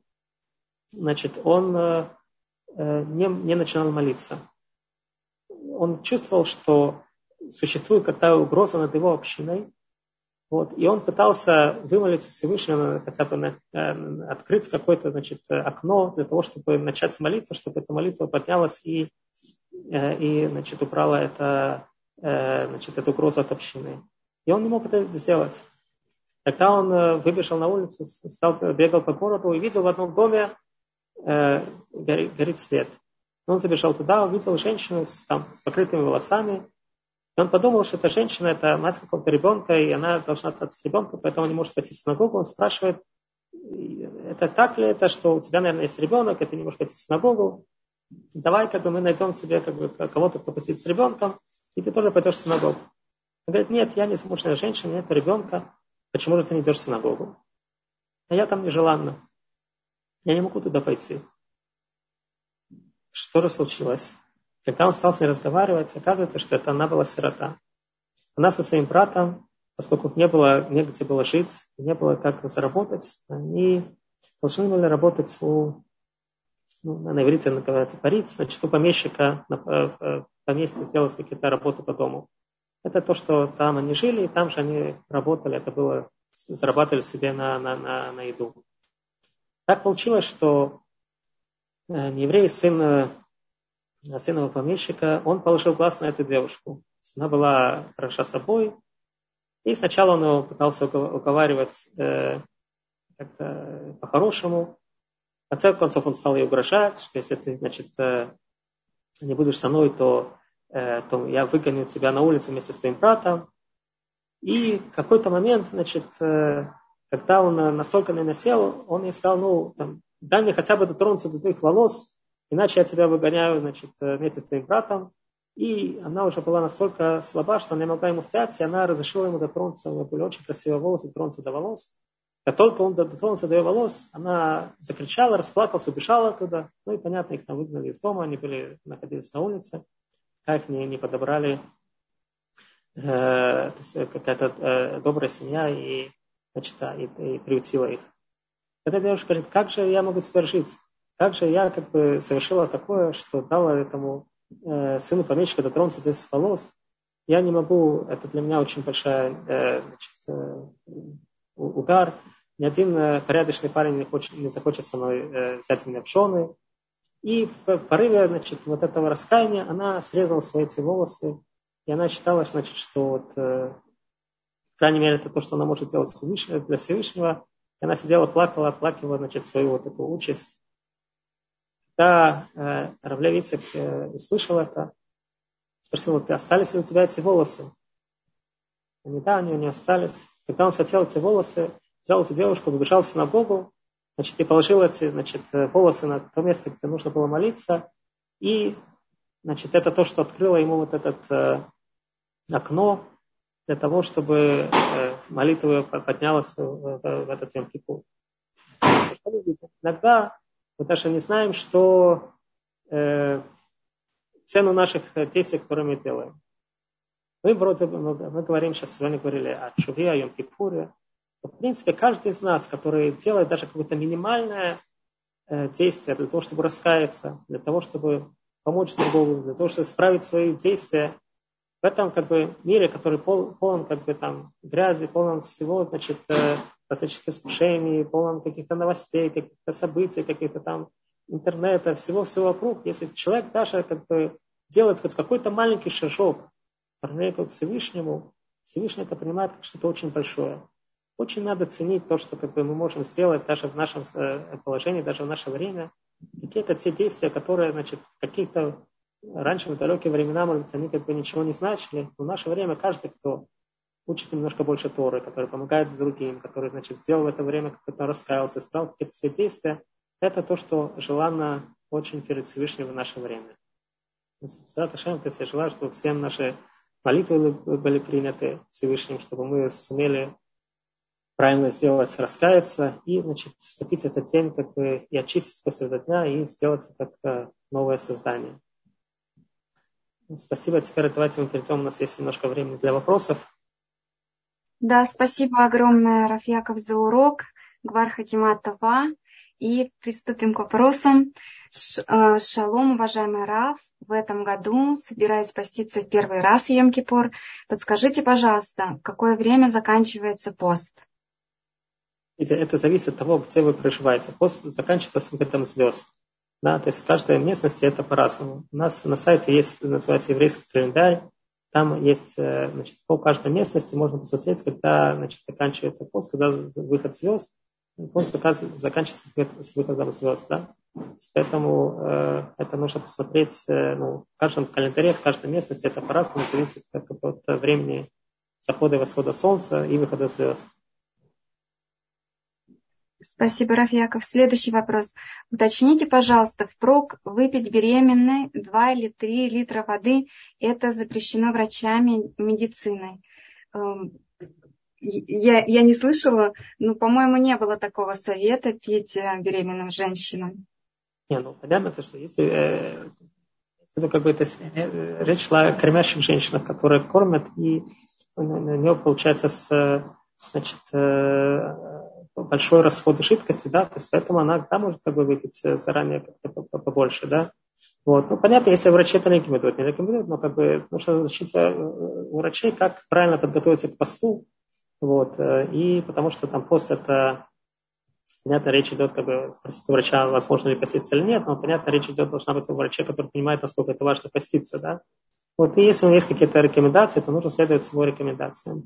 он не начинал молиться. Он чувствовал, что существует какая-то угроза над его общиной, и он пытался вымолить Всевышнего, хотя бы открыть какое-то окно для того, чтобы начать молиться, чтобы эта молитва поднялась и убрала эту угрозу от общины. И он не мог это сделать. Тогда он выбежал на улицу, бегал по городу и видел в одном доме горит свет. Он забежал туда, увидел женщину с покрытыми волосами. И он подумал, что эта женщина, это мать какого-то ребенка, и она должна остаться с ребенком, поэтому он не может пойти в синагогу. Он спрашивает, это так ли это, что у тебя, наверное, есть ребенок, и ты не можешь пойти в синагогу? Давай мы найдем тебе кого-то, кто посидит с ребенком, и ты тоже пойдешь в синагогу. Он говорит, нет, я не замужняя женщина, нет ребенка, почему же ты не идешь в синагогу? А я там нежеланна. Я не могу туда пойти. Что же случилось? Когда он стал с ней разговаривать, оказывается, что она была сирота. Она со своим братом поскольку не было негде было жить, не было как заработать, они должны были работать на иврите называется парить, значит, у помещика на поместье делать какие-то работы по дому. Это то, что там они жили, и там же они работали, это было, зарабатывали себе на еду. Так получилось, что нееврей, сын его помещика, он положил глаз на эту девушку. Она была хороша собой, и сначала он его пытался уговаривать как-то по-хорошему. В конце концов он стал ей угрожать, что если ты, значит, не будешь со мной, то я выгоню тебя на улицу вместе с твоим братом. И в какой-то момент, значит, когда он настолько на меня сел, он ей сказал, дай мне хотя бы дотронуться до твоих волос, иначе я тебя выгоняю, значит, вместе с твоим братом. И она уже была настолько слаба, что она не могла ему стоять, и она разрешила ему дотронуться, у него были очень красивые волосы, дотронуться до волос. Как только он дотронулся до ее волос, она закричала, расплакалась, убежала оттуда. Ну и понятно, их там выгнали из дома, они находились на улице, как их не подобрали. То есть какая-то добрая семья и приютила их. Эта девушка говорит, как же я могу теперь жить? Как же я совершила такое, что дала этому сыну помещика дотронуться до волос? Я не могу, это для меня очень большой удар. Ни один порядочный парень не захочет со мной взять меня в жены. И в порыве, вот этого раскаяния она срезала свои эти волосы. И она считала, значит, что по крайней мере, это то, что она может делать для Всевышнего. И она сидела, оплакивала, значит, свою эту участь. Когда Рав Леви Ицхак услышал это, спросил, остались ли у тебя эти волосы? Да, они у нее остались. Когда он хотел эти волосы, взял эту девушку, побежал в синагогу, значит, и положил эти, значит, волосы на то место, где нужно было молиться. И, значит, это то, что открыло ему вот это окно для того, чтобы молитва поднялась в этот Йом-Кипур. Иногда мы даже не знаем, что цену наших действий, которые мы делаем. Мы говорим сейчас, сегодня говорили о Шуве, о Йом-Кипуре. В принципе, каждый из нас, который делает даже какое-то минимальное действие для того, чтобы раскаяться, для того, чтобы помочь другому, для того, чтобы исправить свои действия, в этом мире, который полон грязи, полон всего, значит, различных искушений, полон каких-то новостей, каких-то событий, каких-то там интернета, всего-всего вокруг. Если человек даже делает хоть какой-то маленький шажок к Всевышнему, Всевышний это принимает как что-то очень большое. Очень надо ценить то, что мы можем сделать даже в нашем положении, даже в наше время. Какие-то те действия, которые, значит, каких-то раньше в далекие времена, может быть, они ничего не значили. Но в наше время каждый, кто учит немножко больше Торы, который помогает другим, который, значит, сделал в это время, как-то раскаялся, исправил какие-то свои действия, это то, что желанно очень перед Всевышним в наше время. Я желаю, чтобы все наши молитвы были приняты Всевышним, чтобы мы сумели правильно сделать, раскаяться и, значит, вступить в этот день, и очистить после этого дня и сделать как новое создание. Спасибо. Теперь давайте мы перейдем. У нас есть немножко времени для вопросов. Да, спасибо огромное, Рав Яков, за урок. Гвар Хатима Това. И приступим к вопросам. Шалом, уважаемый Рав. В этом году собираюсь поститься в первый раз Йом-Кипур. Подскажите, пожалуйста, в какое время заканчивается пост? Это зависит от того, где вы проживаете. Пост заканчивается с выходом звезд. Да, то есть в каждой местности это по-разному. У нас на сайте есть, называется, еврейский календарь. Там есть, значит, по каждой местности можно посмотреть, когда, значит, заканчивается пост, когда выход звезд. Пост заканчивается с выходом звезд. Да? Поэтому это нужно посмотреть в каждом календаре, в каждой местности. Это по-разному, зависит от времени захода и восхода солнца и выхода звезд. Спасибо, Рав Яков. Следующий вопрос. Уточните, пожалуйста, впрок выпить беременной 2 или 3 литра воды – это запрещено врачами, медициной. Я не слышала, но, по-моему, не было такого совета пить беременным женщинам. Понятно, что если речь шла о кормящих женщинах, которые кормят, и у него получается большой расход жидкости, да, то есть поэтому она может как бы выпить заранее побольше, да. Вот. Ну, понятно, если врачи это не рекомендуют, но как бы нужно защитить у врачей, как правильно подготовиться к посту, вот, и потому что там пост это, понятно, речь идет, как бы, спросить у врача, возможно ли поститься или нет, но, понятно, речь идет, должна быть у врача, который понимает, насколько это важно поститься, да. Вот, и если у него есть какие-то рекомендации, то нужно следовать его рекомендациям.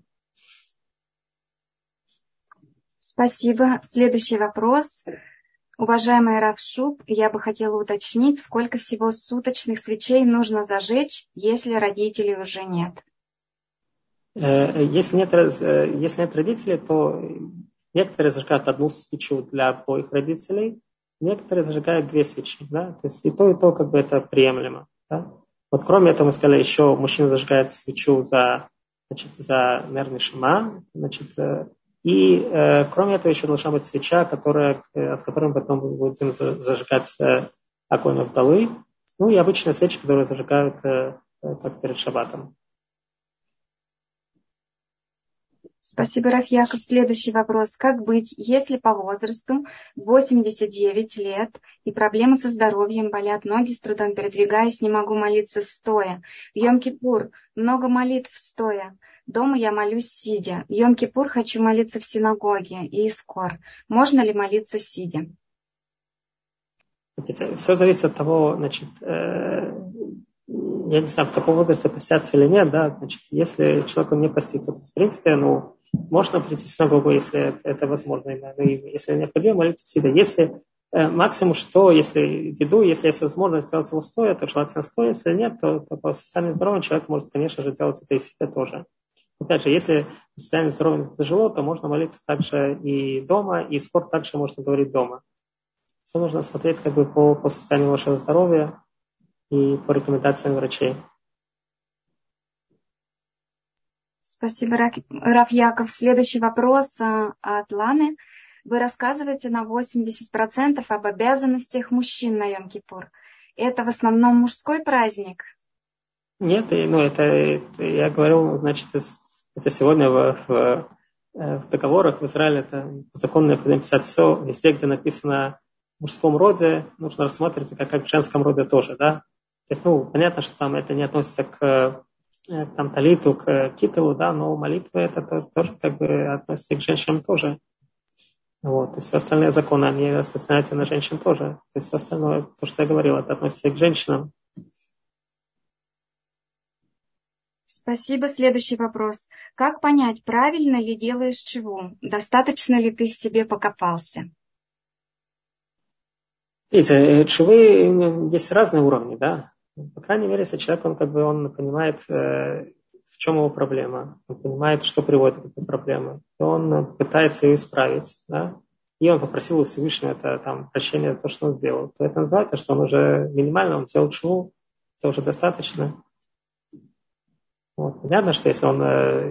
Спасибо. Следующий вопрос. Уважаемый Рав Шуб, я бы хотела уточнить, сколько всего суточных свечей нужно зажечь, если родителей уже нет? Если нет родителей, то некоторые зажигают одну свечу для обоих родителей, некоторые зажигают 2 свечи. Да? То есть и то как бы это приемлемо. Да? Вот кроме этого мы сказали, еще мужчина зажигает свечу за нерный шама, и кроме этого еще должна быть свеча, от которой потом будем зажигать огонь вдовы. Ну и обычные свечи, которые зажигают как перед шаббатом. Спасибо, Рав Яков. Следующий вопрос. Как быть, если по возрасту 89 лет и проблемы со здоровьем, болят ноги, с трудом передвигаюсь, не могу молиться стоя? В Йом-Кипур много молитв стоя. Дома я молюсь сидя. В Йом-Кипур хочу молиться в синагоге и Искор. Можно ли молиться сидя? Все зависит от того, я не знаю, в таком возрасте постятся или нет, да, если человеку не постится, то, в принципе, можно прийти в синагогу, если это возможно, если необходимо молиться сидя. Если максимум, если есть возможность сделать его стоя, то желательно стоя, если нет, то по социальному здоровью человек может, конечно же, делать это и сидя тоже. Опять же, если социальное здоровье тяжело, то можно молиться также и дома, и скоро также можно говорить дома. Все нужно смотреть как бы по состоянию вашего здоровья и по рекомендациям врачей. Спасибо, Рав Яков. Следующий вопрос от Ланы. Вы рассказываете на 80% об обязанностях мужчин на Йом-Кипур. Это в основном мужской праздник? Нет, это я говорил, это сегодня в договорах в Израиле, это законно необходимо писать все, везде, где написано в мужском роде, нужно рассматривать это как в женском роде тоже, да. То есть, понятно, что там это не относится к талиту, к кителу, да, но молитвы это тоже как бы относится и к женщинам тоже. Вот, и все остальные законы, они распространяются на женщин тоже. То есть все остальное, то, что я говорил, это относится и к женщинам. Спасибо. Следующий вопрос. Как понять, правильно ли делаешь чуву? Достаточно ли ты в себе покопался? Видите, чувы есть разные уровни, да. По крайней мере, если человек, он понимает, в чем его проблема, он понимает, что приводит к этой проблеме, и он пытается ее исправить, да, и он попросил у Всевышнего прощения за то, что он сделал, то это называется, что он уже минимально, он сделал чуву, это уже достаточно. Вот. Понятно, что если он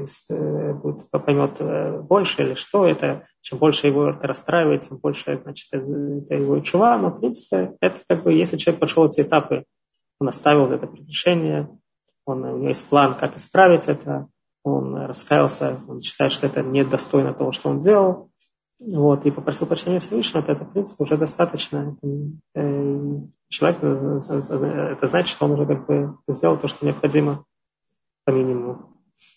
поймет больше или что это, чем больше его это расстраивает, тем больше это его чува, но в принципе это если человек прошел эти этапы, он оставил это решение, у него есть план, как исправить это, он раскаялся, он считает, что это недостойно того, что он делал, вот, и попросил прощения Всевышнего, это в принципе уже достаточно. Человек, это значит, что он уже сделал то, что необходимо по минимуму.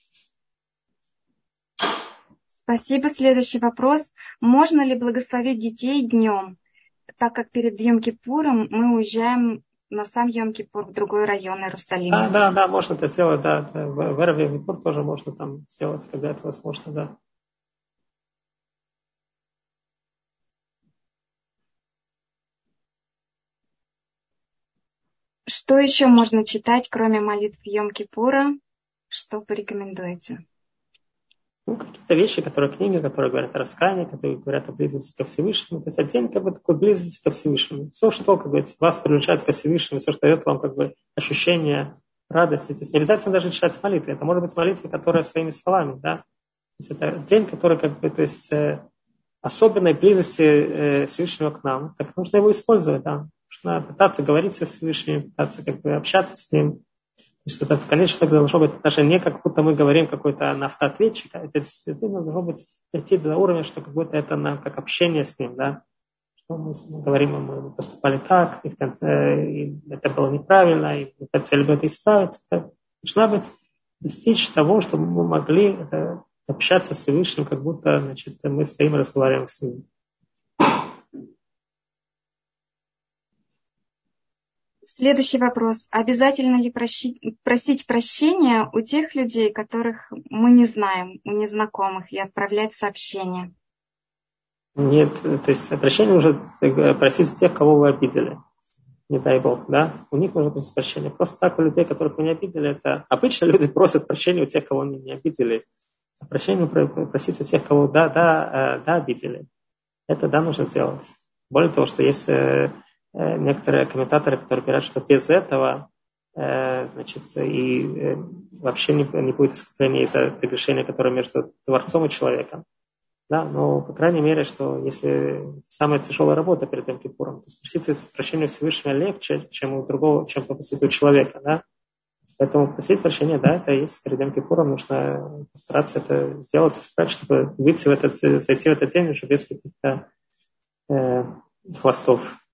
Спасибо. Следующий вопрос. Можно ли благословить детей днем, так как перед Йом-Кипуром мы уезжаем на сам Йом-Кипур в другой район Иерусалима? Да, можно это сделать, да. В Эрев Йом-Кипур тоже можно там сделать, когда это возможно, да. Что еще можно читать, кроме молитв Йом-Кипура? Что порекомендуете? Какие-то вещи, книги, которые говорят о раскаянии, которые говорят о близости ко Всевышнему. То есть отдельно такой близости ко Всевышнему. Все, что вас приближает ко Всевышнему, все, что дает вам ощущение радости. То есть не обязательно даже читать молитвы. Это может быть молитва, которая своими словами, да. То есть это день, который особенной близости Всевышнего к нам. Так нужно его использовать, да. Нужно пытаться говорить со Всевышним, пытаться общаться с ним. есть это, конечно, должно быть даже не как будто мы говорим какой-то на автоответчик, а это действительно должно быть идти до уровня, что как будто это как общение с ним, да. Что мы говорим, мы поступали так, и в конце и это было неправильно, и мы хотели бы это исправить. Это должна быть достичь того, чтобы мы могли общаться с Всевышним, как будто, значит, мы стоим и разговариваем с ним. Следующий вопрос. Обязательно ли просить прощения у тех людей, которых мы не знаем, у незнакомых, и отправлять сообщения? Нет, то есть прощение нужно просить у тех, кого вы обидели. Не дай Бог, да? У них нужно просить прощения. Просто так у людей, которых вы не обидели, это обычно люди просят прощения у тех, кого они не обидели. А прощение просить у тех, кого обидели. Это нужно делать. Более того, что есть некоторые комментаторы, которые говорят, что без этого вообще не будет искупления из-за прегрешения, которое между Творцом и человеком. Да, но, по крайней мере, что если самая тяжелая работа перед Йом Кипуром, то просить прощения Всевышнего легче, чем у другого, чем попросить у человека, да. Поэтому просить прощения, да, это есть перед Йом Кипуром, нужно постараться это сделать, исправить, чтобы зайти в этот день уже без каких-то хвостов.